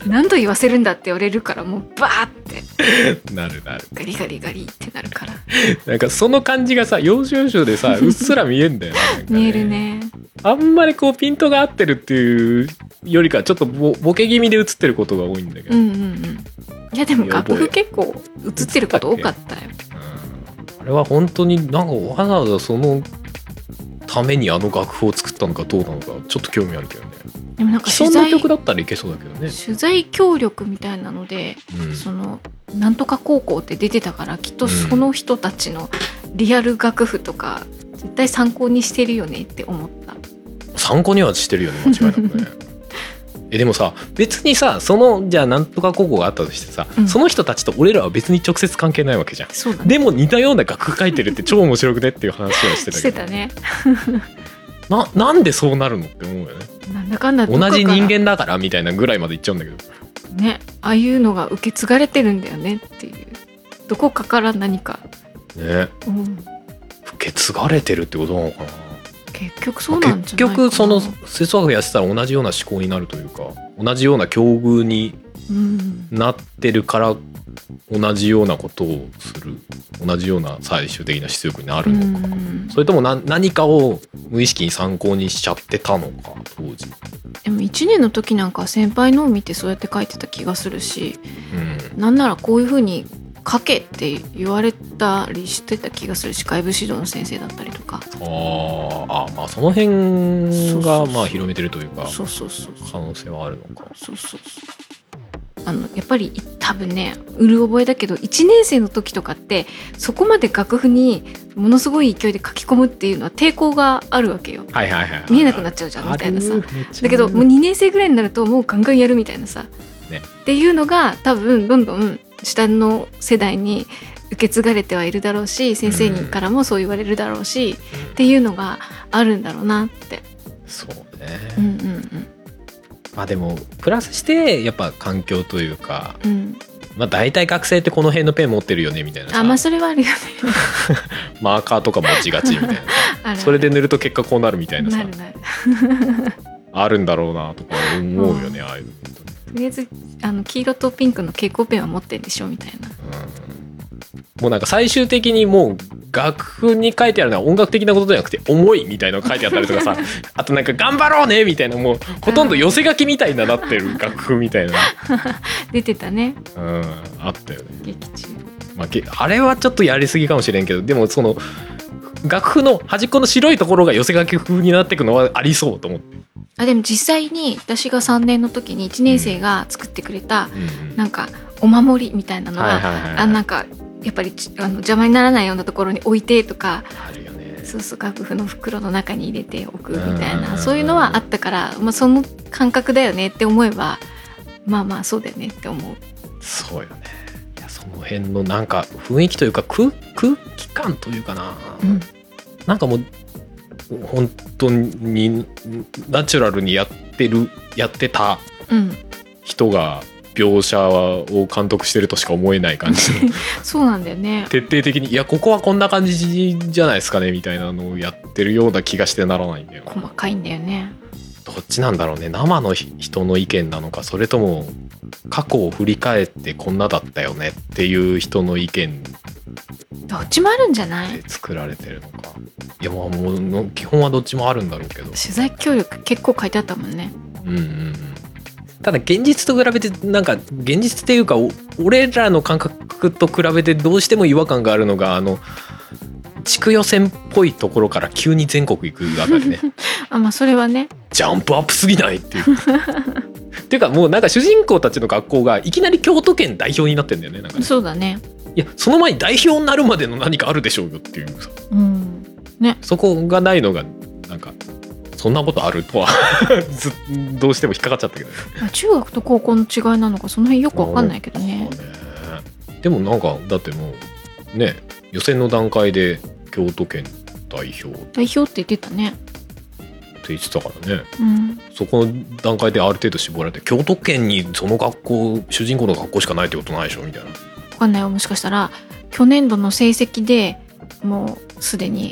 何度言わせるんだって言われるからもうバーってなるガリガリガリってなるからなんかその感じがさ要所要所でさうっすら見えんだよねなんかね見えるね。 あんまりこうピントが合ってるっていうよりかちょっとボケ気味で映ってることが多いんだけど、 いやでも楽譜結構映ってること多かったよ。 あれは本当になんかわざわざそのためにあの楽譜を作ったのかどうなのかちょっと興味あるけどね。 でもなんか既存の曲だったらいけそうだけどね。 取材協力みたいなので、そのなんとか高校って出てたからきっとその人たちのリアル楽譜とか絶対参考にしてるよねって思った。 参考にはしてるよね間違いなくねでもさ別にさそのじゃあなんとか高校があったとしてさ、その人たちと俺らは別に直接関係ないわけじゃん。 そうだね、 でも似たような楽譜書いてるって超面白くねっていう話はしてたけどしてたねなんでそうなるのって思うよね。 なんだかんだ同じ人間だからみたいなぐらいまで言っちゃうんだけどね、ああいうのが受け継がれてるんだよねっていうどこかから何かね、受け継がれてるってことなのかな。 結局そうなんじゃないかな。 結局その吹奏楽やってたら同じような思考になるというか同じような境遇になってるから同じようなことをする同じような最終的な出力になるのか、それとも何かを無意識に参考にしちゃってたのか当時。 でも1年の時なんか先輩のを見てそうやって書いてた気がするし、なんならこういう風に書けって言われたりしてた気がするし外部指導の先生だったりとか。 まあその辺がまあ広めてるというか可能性はあるのか。 やっぱり多分ねうる覚えだけど1年生の時とかってそこまで楽譜にものすごい勢いで書き込むっていうのは抵抗があるわけよ。見えなくなっちゃうじゃんみたいなさ。だけどもう2年生ぐらいになるともうガンガンやるみたいなさ、っていうのが多分どんどん下の世代に受け継がれてはいるだろうし先生にからもそう言われるだろうし、っていうのがあるんだろうなって。 そうね、まあでもプラスしてやっぱ環境というか、まあ大体学生ってこの辺のペン持ってるよねみたいなさ。 まあそれはあるよねマーカーとか持ちがちみたいなそれで塗ると結果こうなるみたいなさあるんだろうなとか思うよね、ああいうの。 とりあえず黄色とピンクの蛍光ペンは持ってんでしょみたいな、 もうなんか最終的にもう楽譜に書いてあるのは音楽的なことじゃなくて重いみたいなの書いてあったりとかさあとなんか頑張ろうねみたいなもうほとんど寄せ書きみたいななってる楽譜みたいな出てたね。 あったよね劇中、 あれはちょっとやりすぎかもしれんけどでもその楽譜の端っこの白いところが寄せ書き風になっていくのはありそうと思って。 でも実際に私が3年の時に1年生が作ってくれたなんかお守りみたいなのがなんかやっぱり邪魔にならないようなところに置いてとかあるよね。 そう楽譜の袋の中に入れておくみたいなそういうのはあったから、その感覚だよねって思えばまあそうだよねって思う。 そうよね。いやその辺のなんか雰囲気というか空気感というかな、なんかもう本当にナチュラルにやってた人が描写を監督してるとしか思えない感じそうなんだよね。徹底的にいやここはこんな感じじゃないですかねみたいなのをやってるような気がしてならないんだよ。 細かいんだよね。 どっちなんだろうね。生の人の意見なのかそれとも過去を振り返ってこんなだったよねっていう人の意見どっちもあるんじゃない？ 作られてるのか。いやもう基本はどっちもあるんだろうけど。 取材協力結構書いてあったもんね。 ただ現実と比べてなんか現実っていうか俺らの感覚と比べてどうしても違和感があるのが地区予選っぽいところから急に全国行くあたりねそれはねジャンプアップすぎないっていうっていうかもうなんか主人公たちの学校がいきなり京都県代表になってんだよね。なんかねそうだね。 いやその前に代表になるまでの何かあるでしょうよっていうさ、 ね、 そこがないのがなんかそんなことあるとはどうしても引っかかっちゃったけど、ね、 中学と高校の違いなのかその辺よく分かんないけどね。 でもなんかだってもうね予選の段階で京都県代表って言ってたねって言ってたからね、そこの段階である程度絞られて京都県にその学校主人公の学校しかないってことないでしょみたいな。 分かんないよ。もしかしたら去年度の成績でもうすでに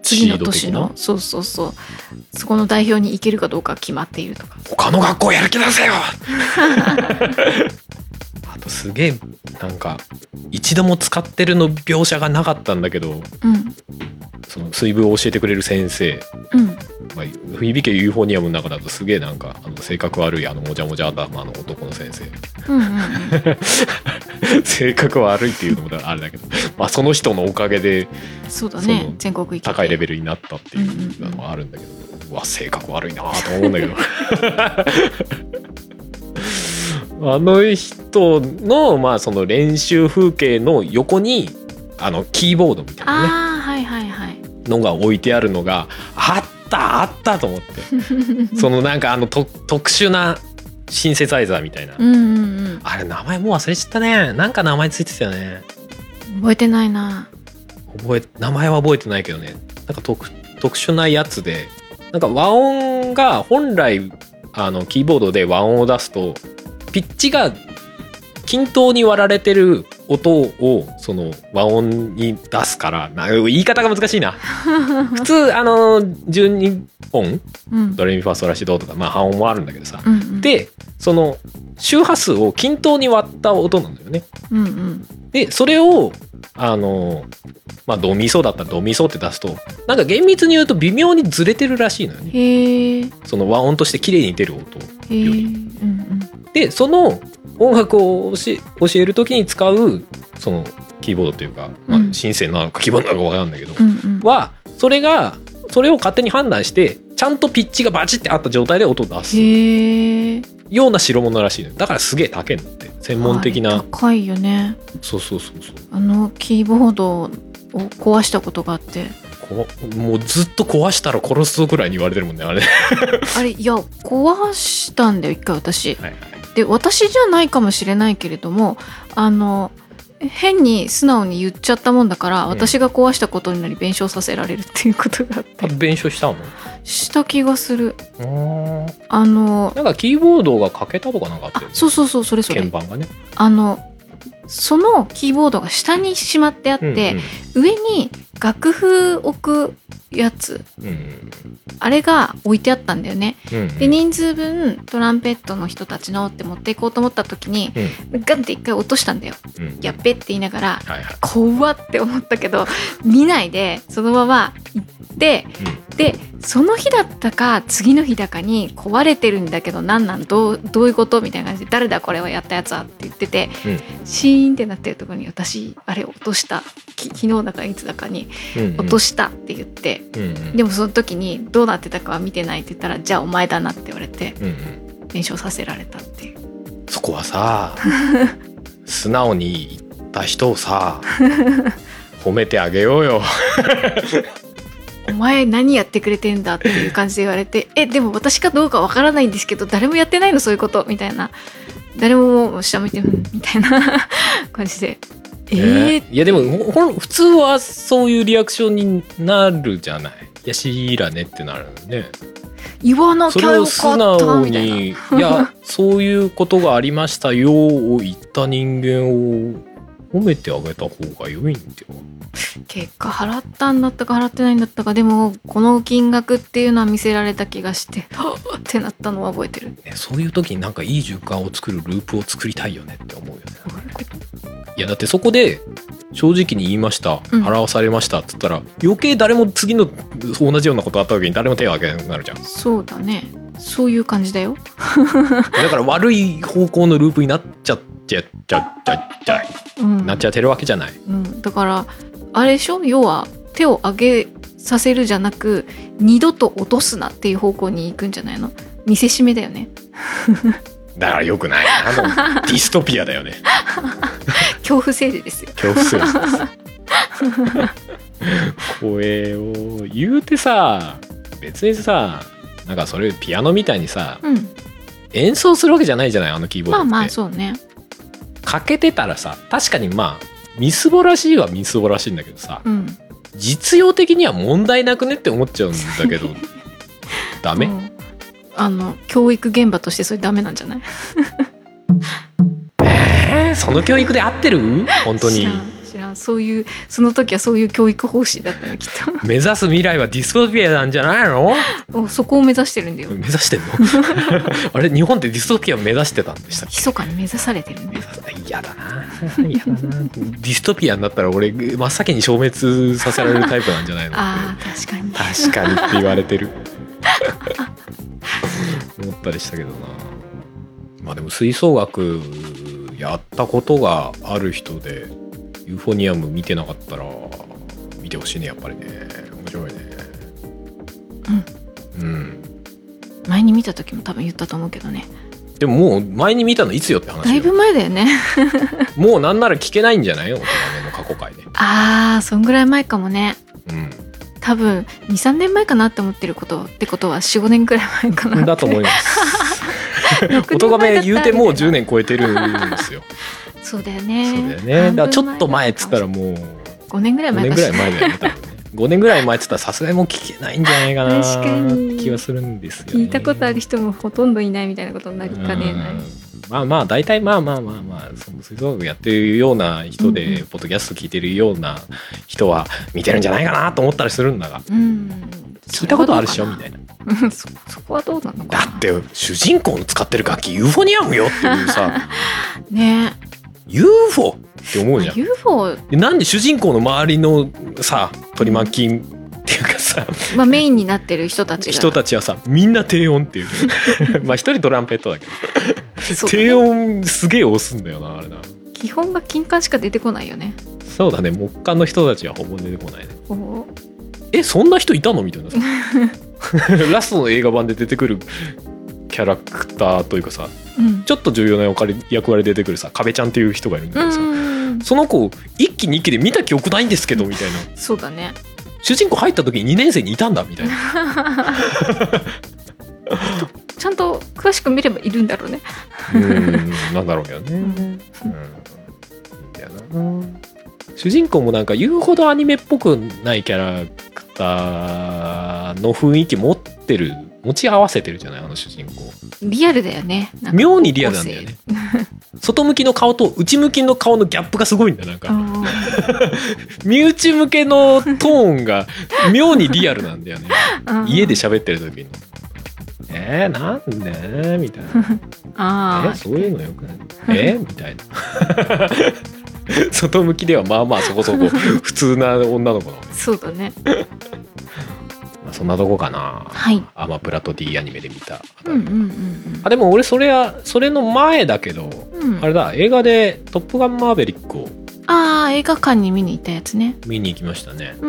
次の年のそうそうそう、そこの代表に行けるかどうか決まっているとか。 他の学校やる気出せよあとすげえなんか一度も使ってるの描写がなかったんだけど、 うん、 その水分を教えてくれる先生、 うんまあ、響けユーフォニアムの中だとすげえなんか性格悪いもじゃもじゃ頭の男の先生、 うんうんうん性格悪いっていうのもあれだけど、まあ、その人のおかげでそうだね、全国行き高いレベルになったっていうのはあるんだけど、うわ性格悪いなと思うんだけどあの人の、まあ、その練習風景の横にキーボードみたいなね、 はいはいはい、 のが置いてあるのがあったと思ってそのなんか特殊なシンセサイザーみたいな、 うんうんうん、 あれ名前もう忘れちゃったね。なんか名前ついてたよね。 覚えてないな。 名前は覚えてないけどね、なんか特殊なやつで、なんか和音が本来キーボードで和音を出すとピッチが均等に割られてる音をその和音に出すから、言い方が難しいな普通12音、うん、ドレミファソラシドとか、まあ、半音もあるんだけどさ、うんうん、でその周波数を均等に割った音なんだよね、うんうん、でそれをまあ、ドミソだったらドミソって出すとなんか厳密に言うと微妙にずれてるらしいのよね。 へー、 その和音として綺麗に出る音より、 うんうん、 でその音楽を教える時に使うそのキーボードというか、まあ、シンセなのかキーボードなのか分かんないけど、うんうん、はそれを勝手に判断してちゃんとピッチがバチってあった状態で音を出すような代物らしいの。だからすげえ高いんだって、専門的な。 高いよね。 そうキーボードを壊したことがあって、 もうずっと壊したら殺すぞくらいに言われてるもんねあれいや壊したんだよ一回私、はいはい、で私じゃないかもしれないけれども変に素直に言っちゃったもんだから、私が壊したことになり弁償させられるっていうことがあって。 弁償したの？ した気がする。 なんかキーボードが欠けたとかなんかあって、ね、そうそれ鍵盤がね、 そのキーボードが下にしまってあって、うんうん、上に楽譜置くやつ、うんうん、あれが置いてあったんだよね、うんうん、で人数分トランペットの人たちのって持っていこうと思った時に、うん、ガンって一回落としたんだよ、うん、やっべって言いながら、はいはい、怖って思ったけど見ないでそのまま行って、うん、でその日だったか次の日だかに壊れてるんだけどどういうことみたいな感じで、誰だこれはやったやつはって言ってて、うん、シーンってなってるところに私あれ落とした昨日だかいつだかに落としたって言って、うんうん、でもその時にどうなってたかは見てないって言ったら、じゃあお前だなって言われて、うんうん、弁償させられたっていう。 そこはさ素直に言った人をさ褒めてあげようよお前何やってくれてんだっていう感じで言われてでも私かどうかわからないんですけど誰もやってないのそういうことみたいな、誰ももう下向いてみたいな感じでいやでも普通はそういうリアクションになるじゃない。いやしらねってなるね。 言わなきゃよかったみたいな。それを素直にいやそういうことがありましたよを言った人間を褒めてあげた方が良いんだよ。 結果払ったんだったか払ってないんだったか、でもこの金額っていうのは見せられた気がしてってなったのは覚えてる、 ね、そういう時になんかいい循環を作るループを作りたいよねって思うよね。いやだってそこで正直に言いました、払わされましたっつったら、余計誰も次の同じようなことあった時に誰も手を挙げなくなるじゃん。 そうだね、そういう感じだよだから悪い方向のループになっちゃなっちゃってるわけじゃない、 うん、だからあれでしょ、要は手を上げさせるじゃなく二度と落とすなっていう方向に行くんじゃないの。見せしめだよねだからよくないディストピアだよね恐怖政治ですよ。 恐怖政治ですこれを言うてさ、別にさなんかそれピアノみたいにさ、うん、演奏するわけじゃないじゃない、キーボードって。 まあそうね、 欠けてたらさ確かにみすぼらしいはみすぼらしいんだけどさ、うん、実用的には問題なくねって思っちゃうんだけどダメ、 教育現場としてそれダメなんじゃないその教育で合ってる？本当に知らんそういうその時はそういう教育方針だったのきっ目指す未来はディストピアなんじゃないの？ とそこを目指してるんだよ。 目指してんの？あれ日本ってディストピアを目指してたんでしたっけ？ 密かに目指されてるんだよ。 嫌だな嫌だな。ディストピアになったら俺真っ先に消滅させられるタイプなんじゃないの？ あー確かに確かにって言われてる思ったりしたけどな。まあでも吹奏楽やったことがある人でユーフォニアム見てなかったら見てほしいね。やっぱりね面白いね。うん前に見た時も多分言ったと思うけどね。 でももう前に見たのいつよって話よ。 だいぶ前だよね。 もうなんなら聞けないんじゃない？大人の過去回で。 あーそんぐらい前かもね。 うん多分 2,3 年前かなって思ってることってことは 4,5 年くらい前かなってだと思います音亀言うてもう10年超えてるんですよ。 そうだよね。 そうだよね。だからちょっと前っつったらもう 5年ぐらい 5年前かしらぐらい前だよね多分ね。5年ぐらい前っつったらさすがにもう聞けないんじゃないかな確かに気はするんですよね。 聞いたことある人もほとんどいないみたいなことになりかねない。 まあまあ大体まあその吹奏楽やってるような人で、 うんうんポッドキャスト聞いてるような人は見てるんじゃないかなと思ったりするんだが、聞いたことあるでしょみたいな。 そこはどうなのかな。 だって主人公の使ってる楽器ユーフォニアムよっていうさね UFO って思うじゃん。 UFO、 なんで主人公の周りのさ取り巻きっていうかさ、 メインになってる人たちはさみんな低音っていうまあ一人トランペットだけどそうだね低音すげえ押すんだよなあれな。 基本が金管しか出てこないよね。 そうだね。木管の人たちはほぼ出てこないね。 おそんな人いたのみたいなさラストの映画版で出てくるキャラクターというかさ、ちょっと重要な役割で出てくるさ壁ちゃんっていう人がいるんだけどさ、その子1期2期で見た記憶ないんですけどみたいな。 そうだね。 主人公入った時に2年生にいたんだみたいなちゃんと詳しく見ればいるんだろうね。 なんだろうけどね。だよな。主人公もなんか言うほどアニメっぽくないキャラクターの雰囲気持ち合わせてるじゃないあの主人公。 リアルだよね。なんか妙にリアルなんだよね。外向きの顔と内向きの顔のギャップがすごいんだ。なんか身内向けのトーンが妙にリアルなんだよね。家で喋ってる時のなんでみたいな。そういうのよくないみたいな外向きではまあまあそこそこ普通な女の子なの。 そうだね。 そんなとこかな。 はい。 アマプラと D アニメで見た。 ででも俺それの前だけど、あれだ映画でトップガンマーヴェリックを映画館に見に行ったやつね。 見に行きましたね。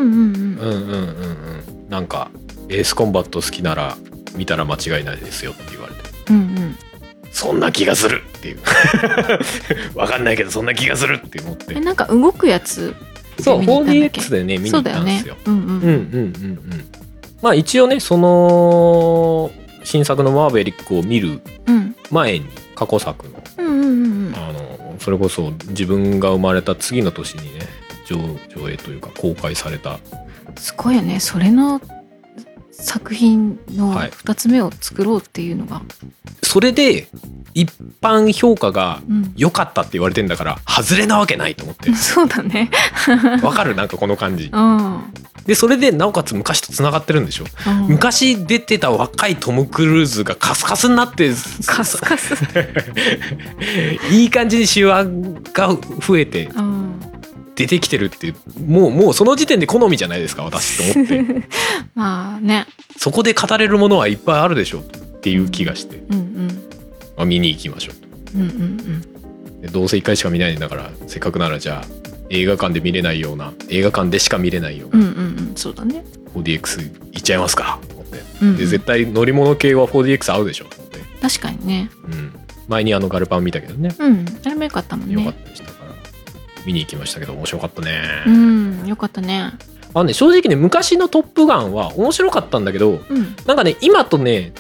なんかエースコンバット好きなら見たら間違いないですよって言われて、そんな気がするっていうわかんないけどそんな気がするって思って。 なんか動くやつ。 そう 4DX でね見に行ったんですよ。まあ一応ねその新作のマーヴェリックを見る前に過去作のそれこそ自分が生まれた次の年にね上映というか公開された。 すごいよね。それの作品の2つ目を作ろうっていうのが、 それで一般評価が良かったって言われてんだから外れなわけないと思ってそうだねわかるなんかこの感じ、でそれでなおかつ昔とつながってるんでしょ、昔出てた若いトム・クルーズがカスカスになってカスカスいい感じにシワが増えて出てきてるっていうもうその時点で好みじゃないですか私と思ってまあねそこで語れるものはいっぱいあるでしょっていう気がして、見に行きましょうと、どうせ1回しか見ないんだからせっかくならじゃあ映画館で見れないような映画館でしか見れないような、 そうだね 4DX 行っちゃいますかと思って、で絶対乗り物系は 4DX 合うでしょと思って。 確かにね、 前にガルパン見たけどね、 あれもよかったもんね。 よかったでしたから見に行きましたけど面白かったね。 よかったね。 正直ね昔のトップガンは面白かったんだけど、なんかね今とね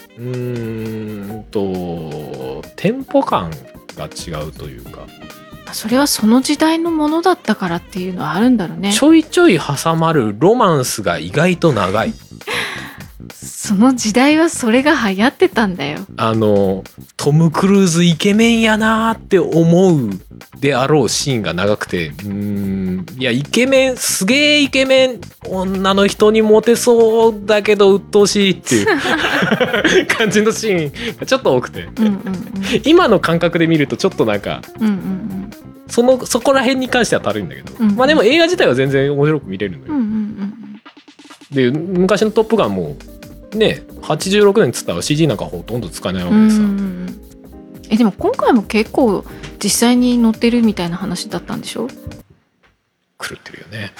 テンポ感が違うというか、 それはその時代のものだったからっていうのはあるんだろうね。 ちょいちょい挟まるロマンスが意外と長いその時代はそれが流行ってたんだよ。 トム・クルーズイケメンやなって思うであろうシーンが長くて、いやイケメン、すげえイケメン女の人にモテそうだけど鬱陶しいっていう感じのシーンがちょっと多くて、今の感覚で見るとちょっとなんか、そこら辺に関してはたるいんだけど、まあでも映画自体は全然面白く見れるのよ。で昔のトップガンもね、86年っつったら CG なんかほとんど使えないわけでさ、 でも今回も結構実際に乗ってるみたいな話だったんでしょ。 狂ってるよね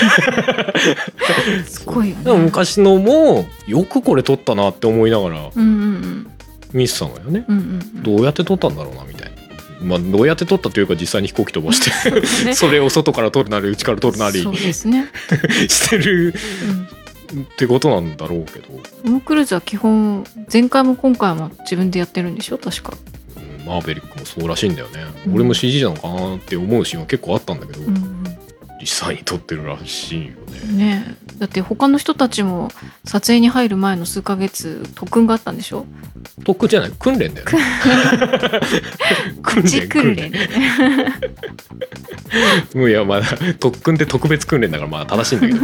すごいよね。 でも昔のもよくこれ撮ったなって思いながら見てたのよね、どうやって撮ったんだろうなみたいな、まあ、どうやって撮ったというか実際に飛行機飛ばして、それを外から撮るなり内から撮るなりそうですねしてる、ってことなんだろうけど、 トム・クルーズは基本前回も今回も自分でやってるんでしょ確か。 マーベリックもそうらしいんだよね、俺も CG なのかなって思うシーンは結構あったんだけど、実際に撮ってるらしいよね。 だって他の人たちも撮影に入る前の数ヶ月特訓があったんでしょ。 特訓じゃない、訓練だよね訓練いやまだ特訓って特別訓練だからまあ正しいんだけ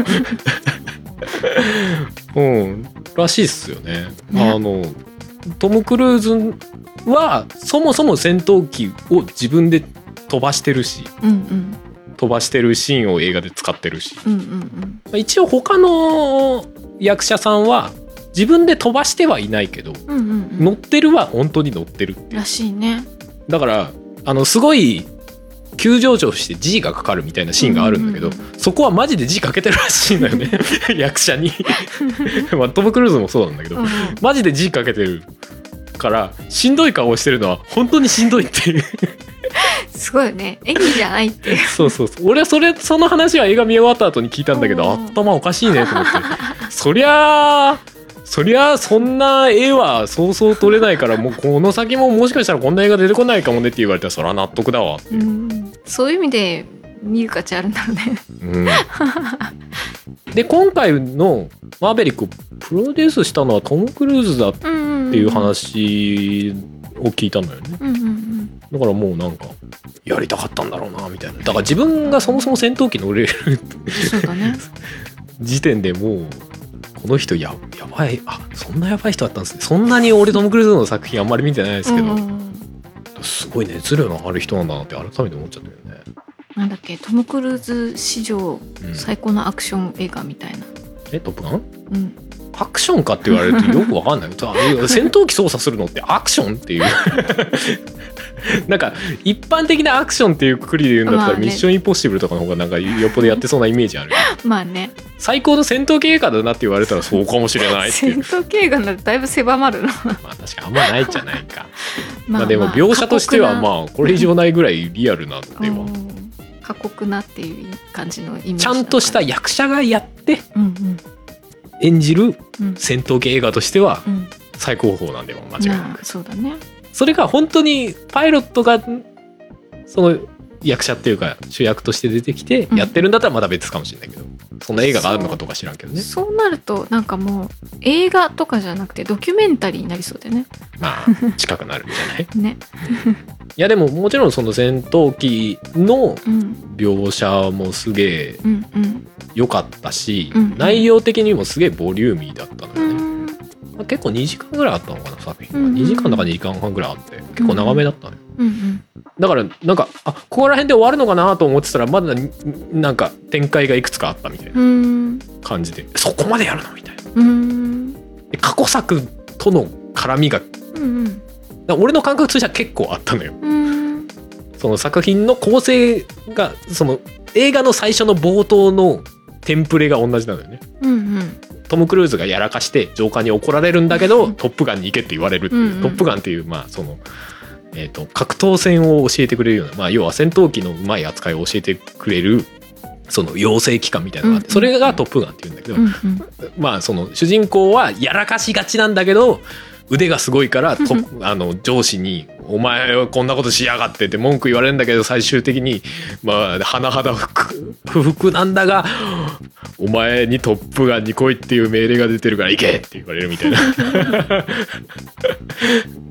どらしいっすよね。トム・クルーズはそもそも戦闘機を自分で飛ばしてるし、飛ばしてるシーンを映画で使ってるし、一応他の役者さんは自分で飛ばしてはいないけど、乗ってるは本当に乗ってるっていうらしいね。 だからすごい急上昇して G がかかるみたいなシーンがあるんだけど、そこはマジで G かけてるらしいんだよね役者にまあトム・クルーズもそうなんだけど、マジで G かけてるからしんどい顔をしてるのは本当にしんどいっていうすごいよね、演技じゃないってそう俺はその話は映画見終わった後に聞いたんだけど、頭おかしいねと思ってそりゃそんな絵はそうそう撮れないから、もうこの先ももしかしたらこんな映画出てこないかもねって言われたらそりゃ納得だわっていう、 そういう意味で見る価値あるんだろうね、 で今回のマーベリックをプロデュースしたのはトム・クルーズだっていう話を聞いたのよね、だからもうなんかやりたかったんだろうなみたいな。だから自分がそもそも戦闘機乗れるそうだね時点でもうこの人やばい、そんなやばい人だったんですね。そんなに俺トム・クルーズの作品あんまり見てないですけど、すごい熱量のある人なんだなって改めて思っちゃったよね。 なんだっけ、トム・クルーズ史上最高のアクション映画みたいな、 トップガン？アクションかって言われるとよくわかんない戦闘機操作するのってアクションっていうなんか一般的なアクションっていうくくりで言うんだったら、ミッションインポッシブルとかの方がなんかよっぽどやってそうなイメージあるまあね、 最高の戦闘機映画だなって言われたらそうかもしれないっていう戦闘機映画ならだいぶ狭まるなまあ確かにあんまないじゃないかまあでも描写としてはまあこれ以上ないぐらいリアルなっては過酷なっていう感じのイメージ、 ちゃんとした役者がやって演じる戦闘機映画としては最高峰なんでも間違いなく、 そうだね。 それが本当にパイロットがその役者っていうか主役として出てきてやってるんだったらまだ別かもしれないけど、そんな映画があるのかどうか知らんけどね。 そうなるとなんかもう映画とかじゃなくてドキュメンタリーになりそうだよね。 まあ近くなるんじゃないねいやでももちろんその戦闘機の描写もすげえ良かったし、内容的にもすげえボリューミーだったのよね。結構2時間ぐらいあったのかな作品が、2時間だか2時間半ぐらいあって結構長めだったのよ、だからなんかここら辺で終わるのかなと思ってたらまだなんか展開がいくつかあったみたいな感じで、そこまでやるのみたいな、で過去作との絡みが、俺の感覚としては結構あったのよ、その作品の構成がその映画の最初の冒頭のテンプレが同じなのよね、トム・クルーズがやらかして上官に怒られるんだけどトップガンに行けって言われるっていう、トップガンっていうまあその格闘戦を教えてくれるような、まあ要は戦闘機のうまい扱いを教えてくれるその養成機関みたいなのがあって、それがトップガンっていうんだけど、まあその主人公はやらかしがちなんだけど腕がすごいから上司に「お前はこんなことしやがって」って文句言われるんだけど、最終的にまあ甚だ不服なんだが「お前にトップガンに来いっていう命令が出てるから行け!」って言われるみたいな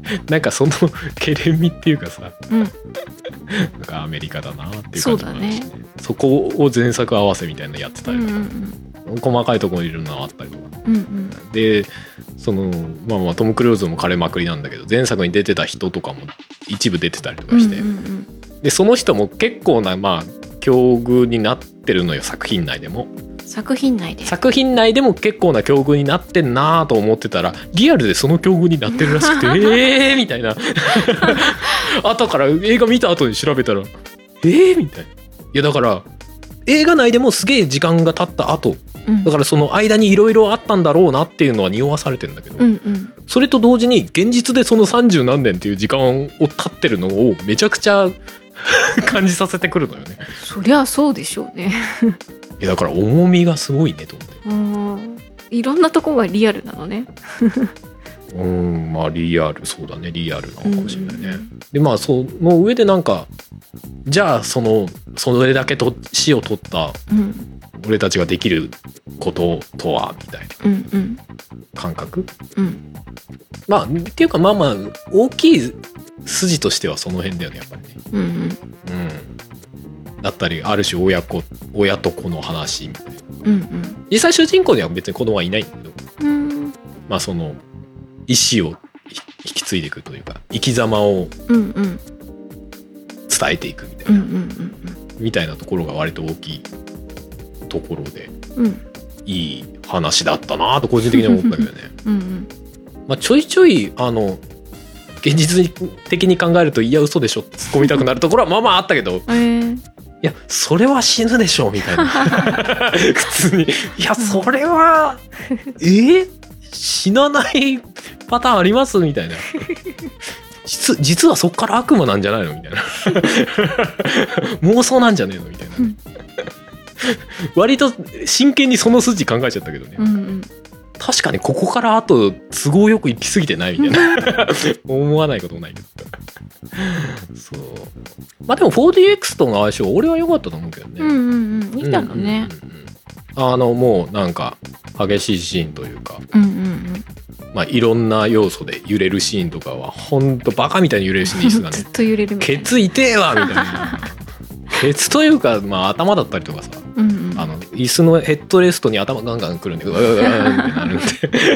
なんかそのけれんみっていうかさ、 うんなんかアメリカだなっていう感じそうだね。 そこを前作合わせみたいなのやってたうんりとか、細かいところにいるのあったりとかうんうんで、そのまあトム・クルーズも枯れまくりなんだけど、前作に出てた人とかも一部出てたりとかして、 うんうんでその人も結構なまあ境遇になってるのよ、作品内でも。 作品内で。 作品内でも結構な境遇になってんなと思ってたら、リアルでその境遇になってるらしくてみたいな後から映画見た後に調べたらみたいな。いやだから映画内でもすげえ時間が経った後うんだからその間にいろいろあったんだろうなっていうのは匂わされてるんだけど、 うんうんそれと同時に現実でその30何年っていう時間を経ってるのをめちゃくちゃ感じさせてくるのよね。 そりゃそうでしょうね。 いやだから重みがすごいねと思って。 うんいろんなとこがリアルなのね。 まあリアル、そうだね、リアルなのかもしれないね。 うんうんでまあその上でなんかじゃあそれだけ死を取ったうん俺たちができることとはみたいなうんうん感覚、 うんまあっていうかまあまあ大きい筋としてはその辺だよねやっぱりね。 うんうん、だったりある種親と子の話みたいな。 うん実際主人公には別に子供はいないんだけど、 うんまあその意思を引き継いでいくというか生き様をうんうん伝えていくみたいな、 うんうんみたいなところが割と大きいところでうんいい話だったなと個人的に思ったけどね。 うんまあちょいちょい現実的に考えるといや嘘でしょって突っ込みたくなるところはまあまああったけど、いやそれは死ぬでしょみたいな普通にいやそれは死なないパターンありますみたいな実はそっから悪魔なんじゃないのみたいな妄想なんじゃねえのみたいな割と真剣にその筋考えちゃったけどね、 うんうん確かにここからあと都合よく行き過ぎてないみたいな思わないこともないけどそうまあでも 4DX との相性俺は良かったと思うけどね。 うんうんうんいたのね。 もうなんか激しいシーンというか、 うんうんうんまあいろんな要素で揺れるシーンとかはほんとバカみたいに揺れるシーンがねずっと揺れるみたいな。 ケツ痛えわみたいなケツというかまあ頭だったりとかさ、 うんうん椅子のヘッドレストに頭ガンガンくるんでうわうわうわってなるんで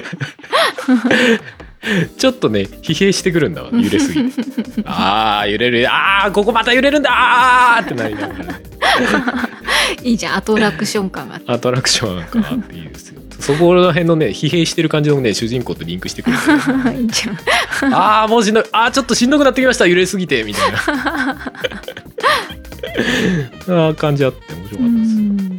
ちょっとね疲弊してくるんだわ揺れすぎて揺れるここまた揺れるんだってなりながらねいいじゃんアトラクション感があって。 アトラクションかなっていいですよそこら辺のね疲弊してる感じのね主人公とリンクしてくるんでいいじゃん。 もうしんどいちょっとしんどくなってきました揺れすぎてみたいな感じあって面白かったです。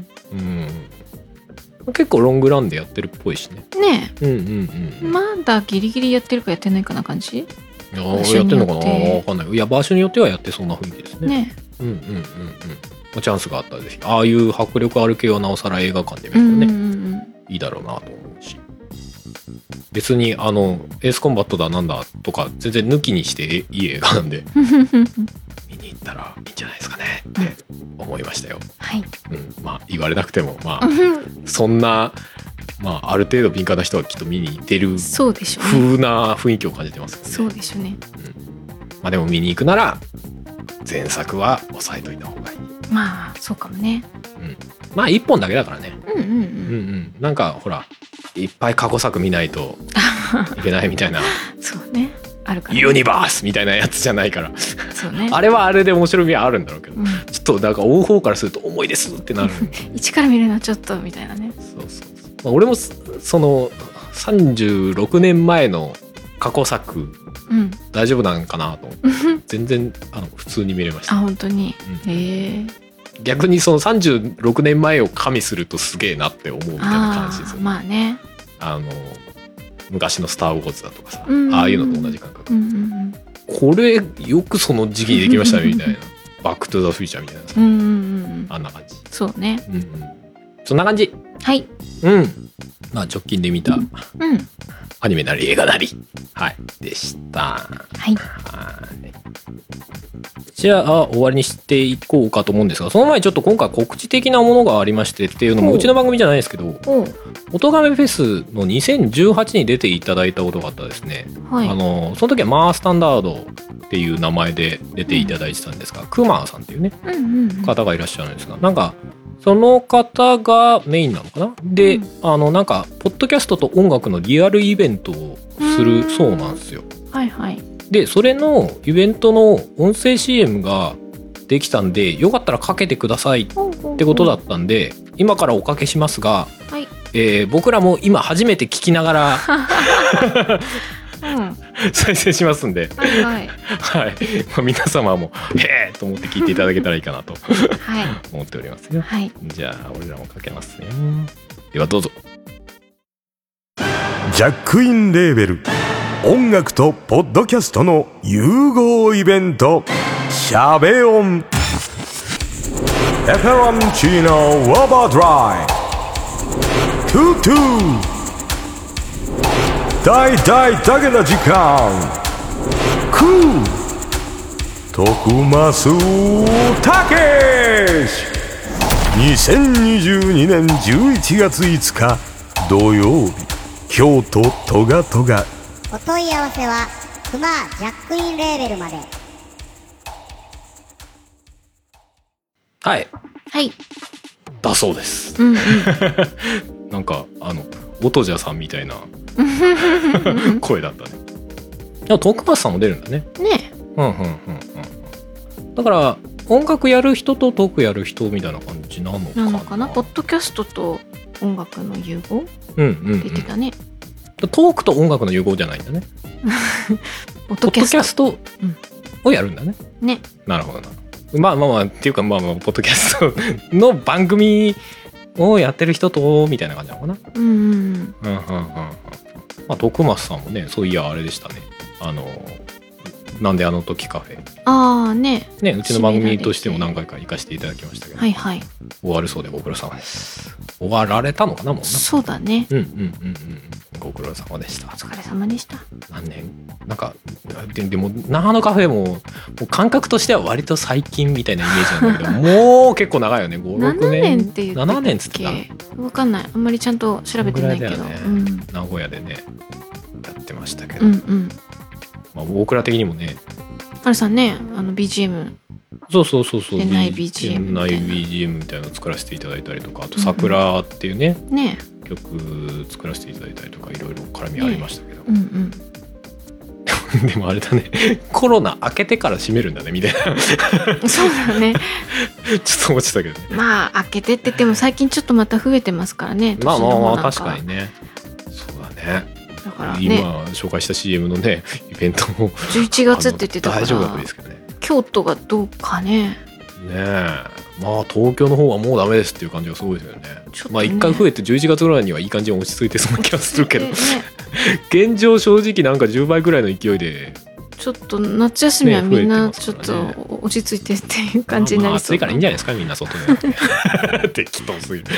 結構ロングランでやってるっぽいしね。 ねうんまだギリギリやってるかやってないかな感じ。 やってんのかなわかんない。いや場所によってはやってそんな雰囲気ですね。 ねチャンスがあったらぜひああいう迫力ある系はなおさら映画館で見るとね、いいだろうなと思うし、別にエースコンバットだなんだとか全然抜きにしていい映画なんで見に行ったらいいんじゃないですかねって思いましたよ。 はいまあ言われなくてもまあそんなまあある程度敏感な人はきっと見に行ってるそうでしょうね。 風な雰囲気を感じてますけどね。 そうでしょうね。 まあでも見に行くなら前作は抑えといた方がいい。 まあそうかもね。 まあ一本だけだからね。 うんなんかほらいっぱい過去作見ないといけないみたいなそうねあるから、ね、 ユニバースみたいなやつじゃないからそうねあれはあれで面白みはあるんだろうけど、 うん、 ちょっとなんか追う方からすると重いですってなる一から見るのはちょっとみたいなね。 そう、まあ、俺もその36年前の過去作、大丈夫なんかなと思って全然普通に見れました。 本当に、 逆にその36年前を加味するとすげえなって思うみたいな感じですよね。 まあね昔のスターウォーズだとかさ、 ああいうのと同じ感覚、これよくその時期にできましたねみたいなバックトゥザフューチャーみたいなさ、あんな感じ。 そうね、 そんな感じ。 はい。 まあ直近で見たアニメなり映画なり、はい、でした。 はい。 じゃあ終わりにしていこうかと思うんですが、その前にちょっと今回告知的なものがありましてっていうのもうちの番組じゃないですけど、音亀フェスの2018に出ていただいたことがあったですね、 はい、 その時はマースタンダードっていう名前で出ていただいてたんですが、クマーさんっていうね、方がいらっしゃるんですが、なんかその方がメインなのかなで、なんかポッドキャストと音楽のリアルイベントをするそうなんですよ。 はいはい。 でそれのイベントの音声 CM ができたんで、よかったらかけてくださいってことだったんで、今からおかけしますが、 はい、 僕らも今初めて聞きながら再生しますんで、 はいはいはい、皆様もへーと思って聞いていただけたらいいかなと思っておりますよ。 はい、 じゃあ俺らもかけますね。ではどうぞ。 ジャックインレーベル音楽とポッドキャストの融合イベント、シャベオンエフェロンチーノウォーバードライトゥトゥ大大だけな時間クー徳増たけし2022年11月5日土曜日、京都トガトガ。 お問い合わせはクマジャックインレーベルまで。 はいはいだそうです、なんか音じゃさんみたいな声だったね。でも徳松さんも出るんだね。 ねだから音楽やる人とトークやる人みたいな感じなのかな。 ポッドキャストと音楽の融合、出てたね。 トークと音楽の融合じゃないんだね。 ポッドキャストをやるんだね。 ね。 なるほどな。まあっていうかポッドキャストの番組をやってる人とみたいな感じなのかな。まあ徳松さんもね、そういやあれでしたね。なんであの時カフェ。ね、うちの番組としても何回か行かせていただきましたけど。はいはい。終わるそうでご苦労様です。終わられたのかなもうな。 そうだね。 ご苦労様でした。お疲れ様でした。 何年なんかでも那覇のカフェもう感覚としては割と最近みたいなイメージなんだけど、もう結構長いよね。5、6年。 7年って言ってたっけ？ 7年つってた。 分かんない。あんまりちゃんと調べてないけど。 名古屋でねやってましたけど。僕ら的にもね。 あれさんね、BGM。 そう店内 BGM みたいなの作らせていただいたりとか、あと桜っていうね、曲作らせていただいたりとか、いろいろ絡みありましたけど、でもあれだね、コロナ明けてから閉めるんだねみたいな。 そうだね。 ちょっと思ってたけどね。 まあ明けてって言っても最近ちょっとまた増えてますからね。 まあ確かにね。そうだね。 だからね、 今紹介した CM のねイベントも 11月って言ってたから大丈夫だったですけどね。 京都がどうかね。 ねえ、まあ東京の方はもうダメですっていう感じがすごいですよね。まあ1回増えて11月ぐらいにはいい感じに落ち着いてそうな気がするけど、現状正直なんか10倍ぐらいの勢いでちょっと夏休みはみんなちょっと落ち着いてっていう感じになりそう。 暑いからいいんじゃないですかみんな外で。適当すぎる。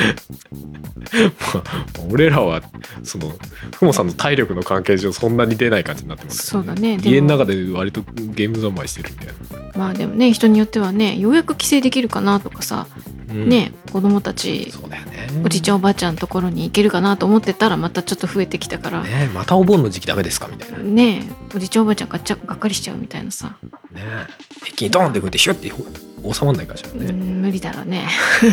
俺らはそのふもさんの体力の関係上そんなに出ない感じになってます、 そうだね。 家の中で割とゲーム三昧してるみたいな。 まあでもね、人によってはね、ようやく帰省できるかなとかさ、ね、子供たち、 そうだよね、 おじいちゃんおばあちゃんのところに行けるかなと思ってたらまたちょっと増えてきたから、 ね、またお盆の時期ダメですかみたいなね、おじいちゃんおばあちゃんがっかりしちゃうみたいなさ、 ね、一気にドーンって増えてヒュッて収まんないかしらね。 無理だろうね。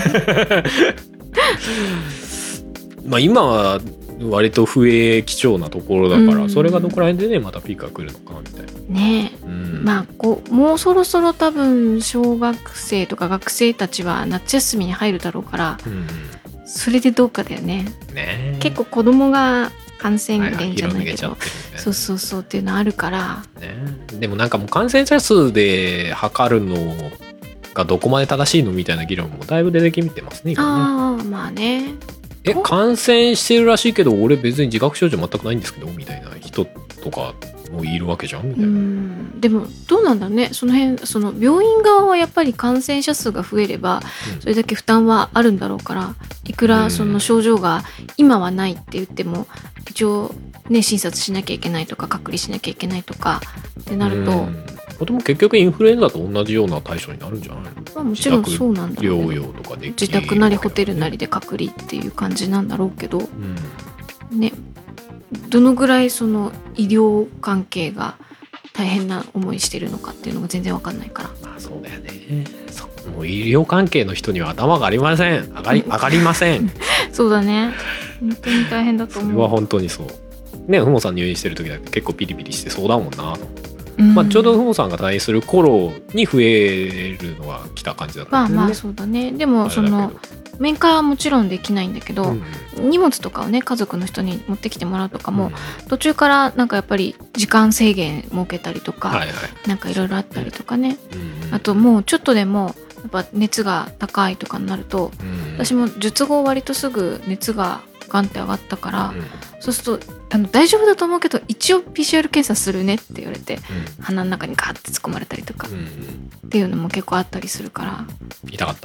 まあ今は割と増え貴重なところだから、それがどこら辺でねまたピークが来るのかなみたいなね。まあもうそろそろ多分小学生とか学生たちは夏休みに入るだろうから、それでどうかだよね。結構子供が感染源じゃないけど、そうっていうのあるから、 でもなんかもう感染者数で測るのがどこまで正しいのみたいな議論もだいぶ出てきてますね。 ああ、まあね。 感染してるらしいけど俺別に自覚症状全くないんですけどみたいな人とかもういるわけじゃんみたいな。 でもどうなんだろうね、その辺、その病院側はやっぱり感染者数が増えればそれだけ負担はあるんだろうから、いくらその症状が今はないって言っても一応ね診察しなきゃいけないとか隔離しなきゃいけないとかってなると、 でも結局インフルエンザと同じような対処になるんじゃないの？ まあ、もちろんそうなんだろうけど、 療養とかで自宅なりホテルなりで隔離っていう感じなんだろうけど、ね、どのぐらいその医療関係が大変な思いしてるのかっていうのが全然わかんないから。 まあそうだよね。もう医療関係の人には頭がありません。上がりません。 そうだね。本当に大変だと思う。 それは本当にそう。ね、ふもさん入院してる時だって結構ピリピリしてそうだもんな。まあちょうどふもさんが退院する頃に増えるのが来た感じだったんだよね。 まあまあそうだね。でもその面会はもちろんできないんだけど、荷物とかをね家族の人に持ってきてもらうとかも、途中からなんかやっぱり時間制限設けたりとか、なんかいろいろあったりとかね、あともうちょっとでもやっぱ熱が高いとかになると、私も術後割とすぐ熱がガンって上がったから、そうすると大丈夫だと思うけど一応 PCR 検査するねって言われて、鼻の中にガーって突っ込まれたりとか、っていうのも結構あったりするから。 痛かった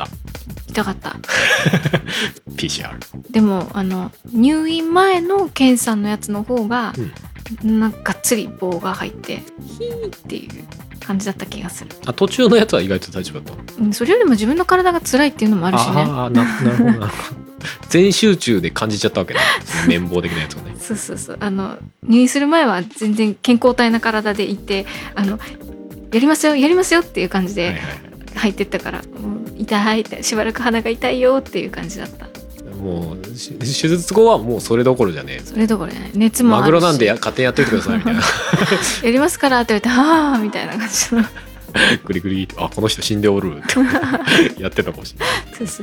。PCR でも入院前の検査のやつの方が、なんかがっつり棒が入ってヒーっていう感じだった気がする。 途中のやつは意外と大丈夫だった。 それよりも自分の体が辛いっていうのもあるしね。 なるほどなるほど。全集中で感じちゃったわけね。綿棒的なやつをね。 そう入院する前は全然健康体な体でいて、やりますよっていう感じで入ってったから、もう痛いってしばらく鼻が痛いよっていう感じだった。 もう手術後はもうそれどころじゃねえ。 それどころじゃない。熱もあるし。 マグロなんで勝手にやっといてくださいみたいな。 やりますからって言われて、はあみたいな感じの。 グリグリって、この人死んでおるってやってたかもしれない。そう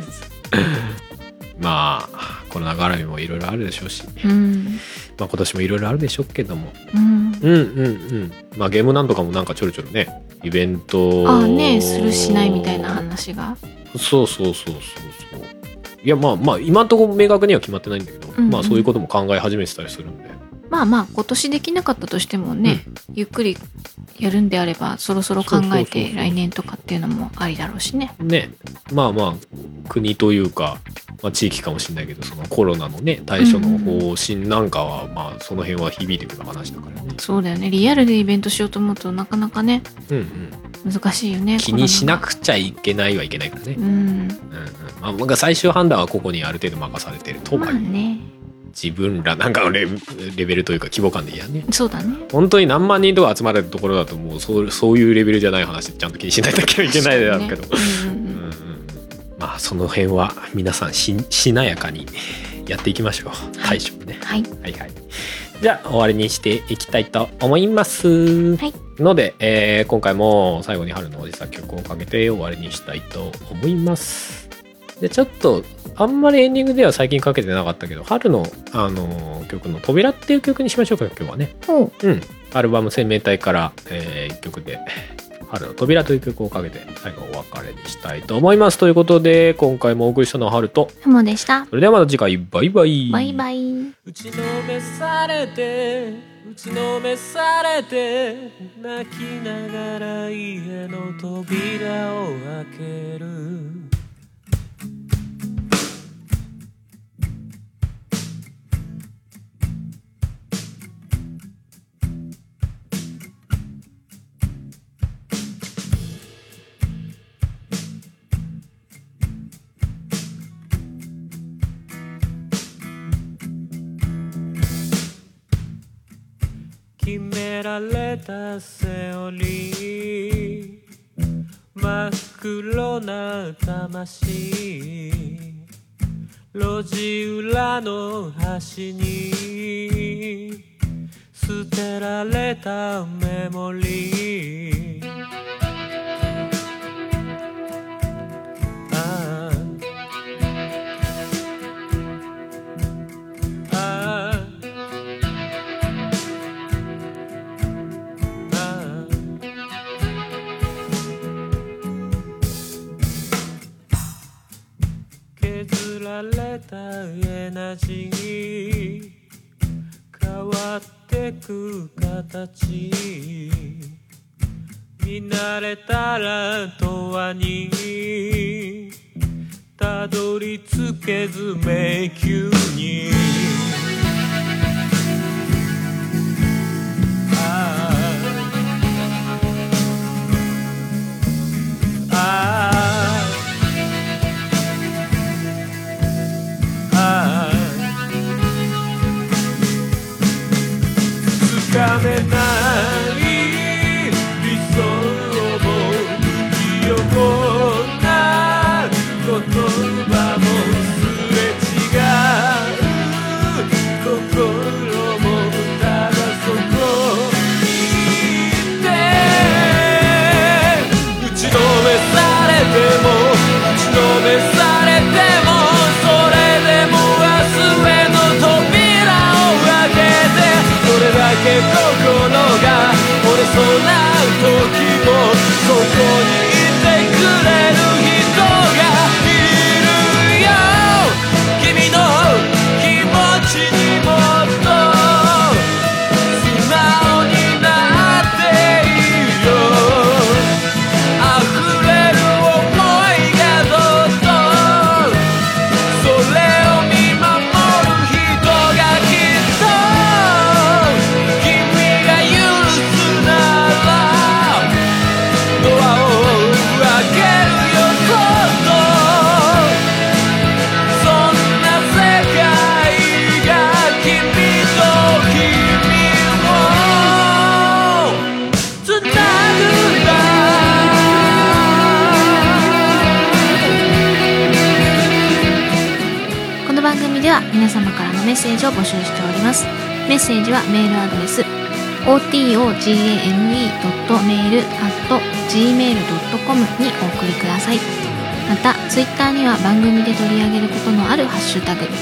まあコロナ絡みもいろいろあるでしょうし、まあ今年もいろいろあるでしょうけども、まあゲームなんとかもなんかちょろちょろねイベントねするしないみたいな話が。 そういやまあ今のところ明確には決まってないんだけど、まあそういうことも考え始めてたりするんで、まあ今年できなかったとしてもね、ゆっくりやるんであればそろそろ考えて来年とかっていうのもありだろうしね。 まあ国というか、まあ、地域かもしれないけどそのコロナのね対処の方針なんかは、まあその辺は響いてくる話だからね。そうだよね。 リアルでイベントしようと思うとなかなかね、難しいよね。 気にしなくちゃいけないはいけないからね。まあ最終判断は個々にある程度任されてるとはいえ、自分らなんかのレベルというか規模感でいいやね。 そうだね。 本当に何万人とか集まれるところだともうそういうレベルじゃない話ちゃんと気にしないといけないだろうけど、まあその辺は皆さんしなやかにやっていきましょう。対処ね。はい。じゃあ終わりにしていきたいと思います。ので、今回も最後に春のおじさん曲をかけて終わりにしたいと思います。でちょっとあんまりエンディングでは最近かけてなかったけど春の、曲の扉っていう曲にしましょうか今日はね。アルバム生命体から、1曲で春の扉という曲をかけて最後お別れにしたいと思います。ということで今回もお送りしたのは春とふもでした。 それではまた次回バイバイ。 バイバイ。 打ちのめされて泣きながら家の扉を開ける。決められたセオリー、真っ黒な魂、路地裏の端に捨てられたメモリー。削られたエナジー、変わっててく形見慣れたら永遠にたどり着けず迷宮につかめない理想も不器用な言葉もすれ違う心もただそこにいて打ちのめされても打ちのめされてもそれでも明日への扉を開けてそれだけ心が折れそうな時もそこにいてくれる人がいるよ君の気持ちにもっと素直になっていいよ溢れる想いがどっとそれを見守る人がきっと君が許すならドアを開けるよそっとそんな世界が君と君をつなぐんだこの番組では皆様からのメッセージを募集しております。メッセージはメールアドレス otogame.mail@gmail.com にお送りください。またツイッターには番組で取り上げることのあるハッシュタグ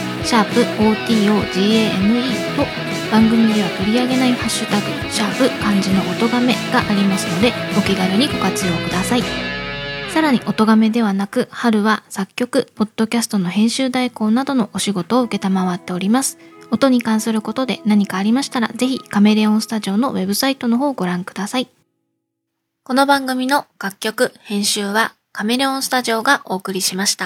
#otogame と番組では取り上げないハッシュタグ漢字の音亀がありますのでお気軽にご活用ください。さらに音亀ではなく春は作曲、ポッドキャストの編集代行などのお仕事を受けたまわっております。音に関することで何かありましたらぜひカメレオンスタジオのウェブサイトの方をご覧ください。この番組の楽曲、編集はカメレオンスタジオがお送りしました。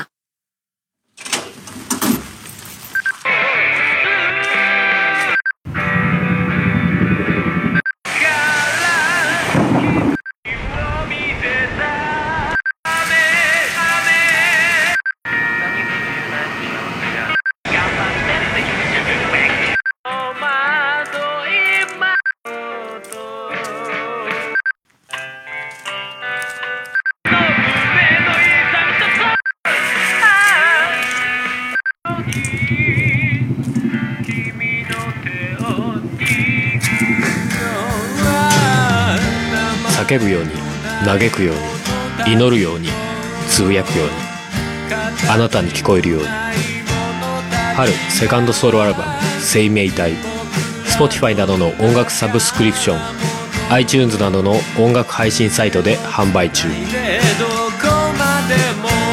叫ぶように嘆くように祈るようにつぶやくようにあなたに聞こえるように春セカンドソロアルバム生命体 Spotify などの音楽サブスクリプション iTunes などの音楽配信サイトで販売中。 どこまでも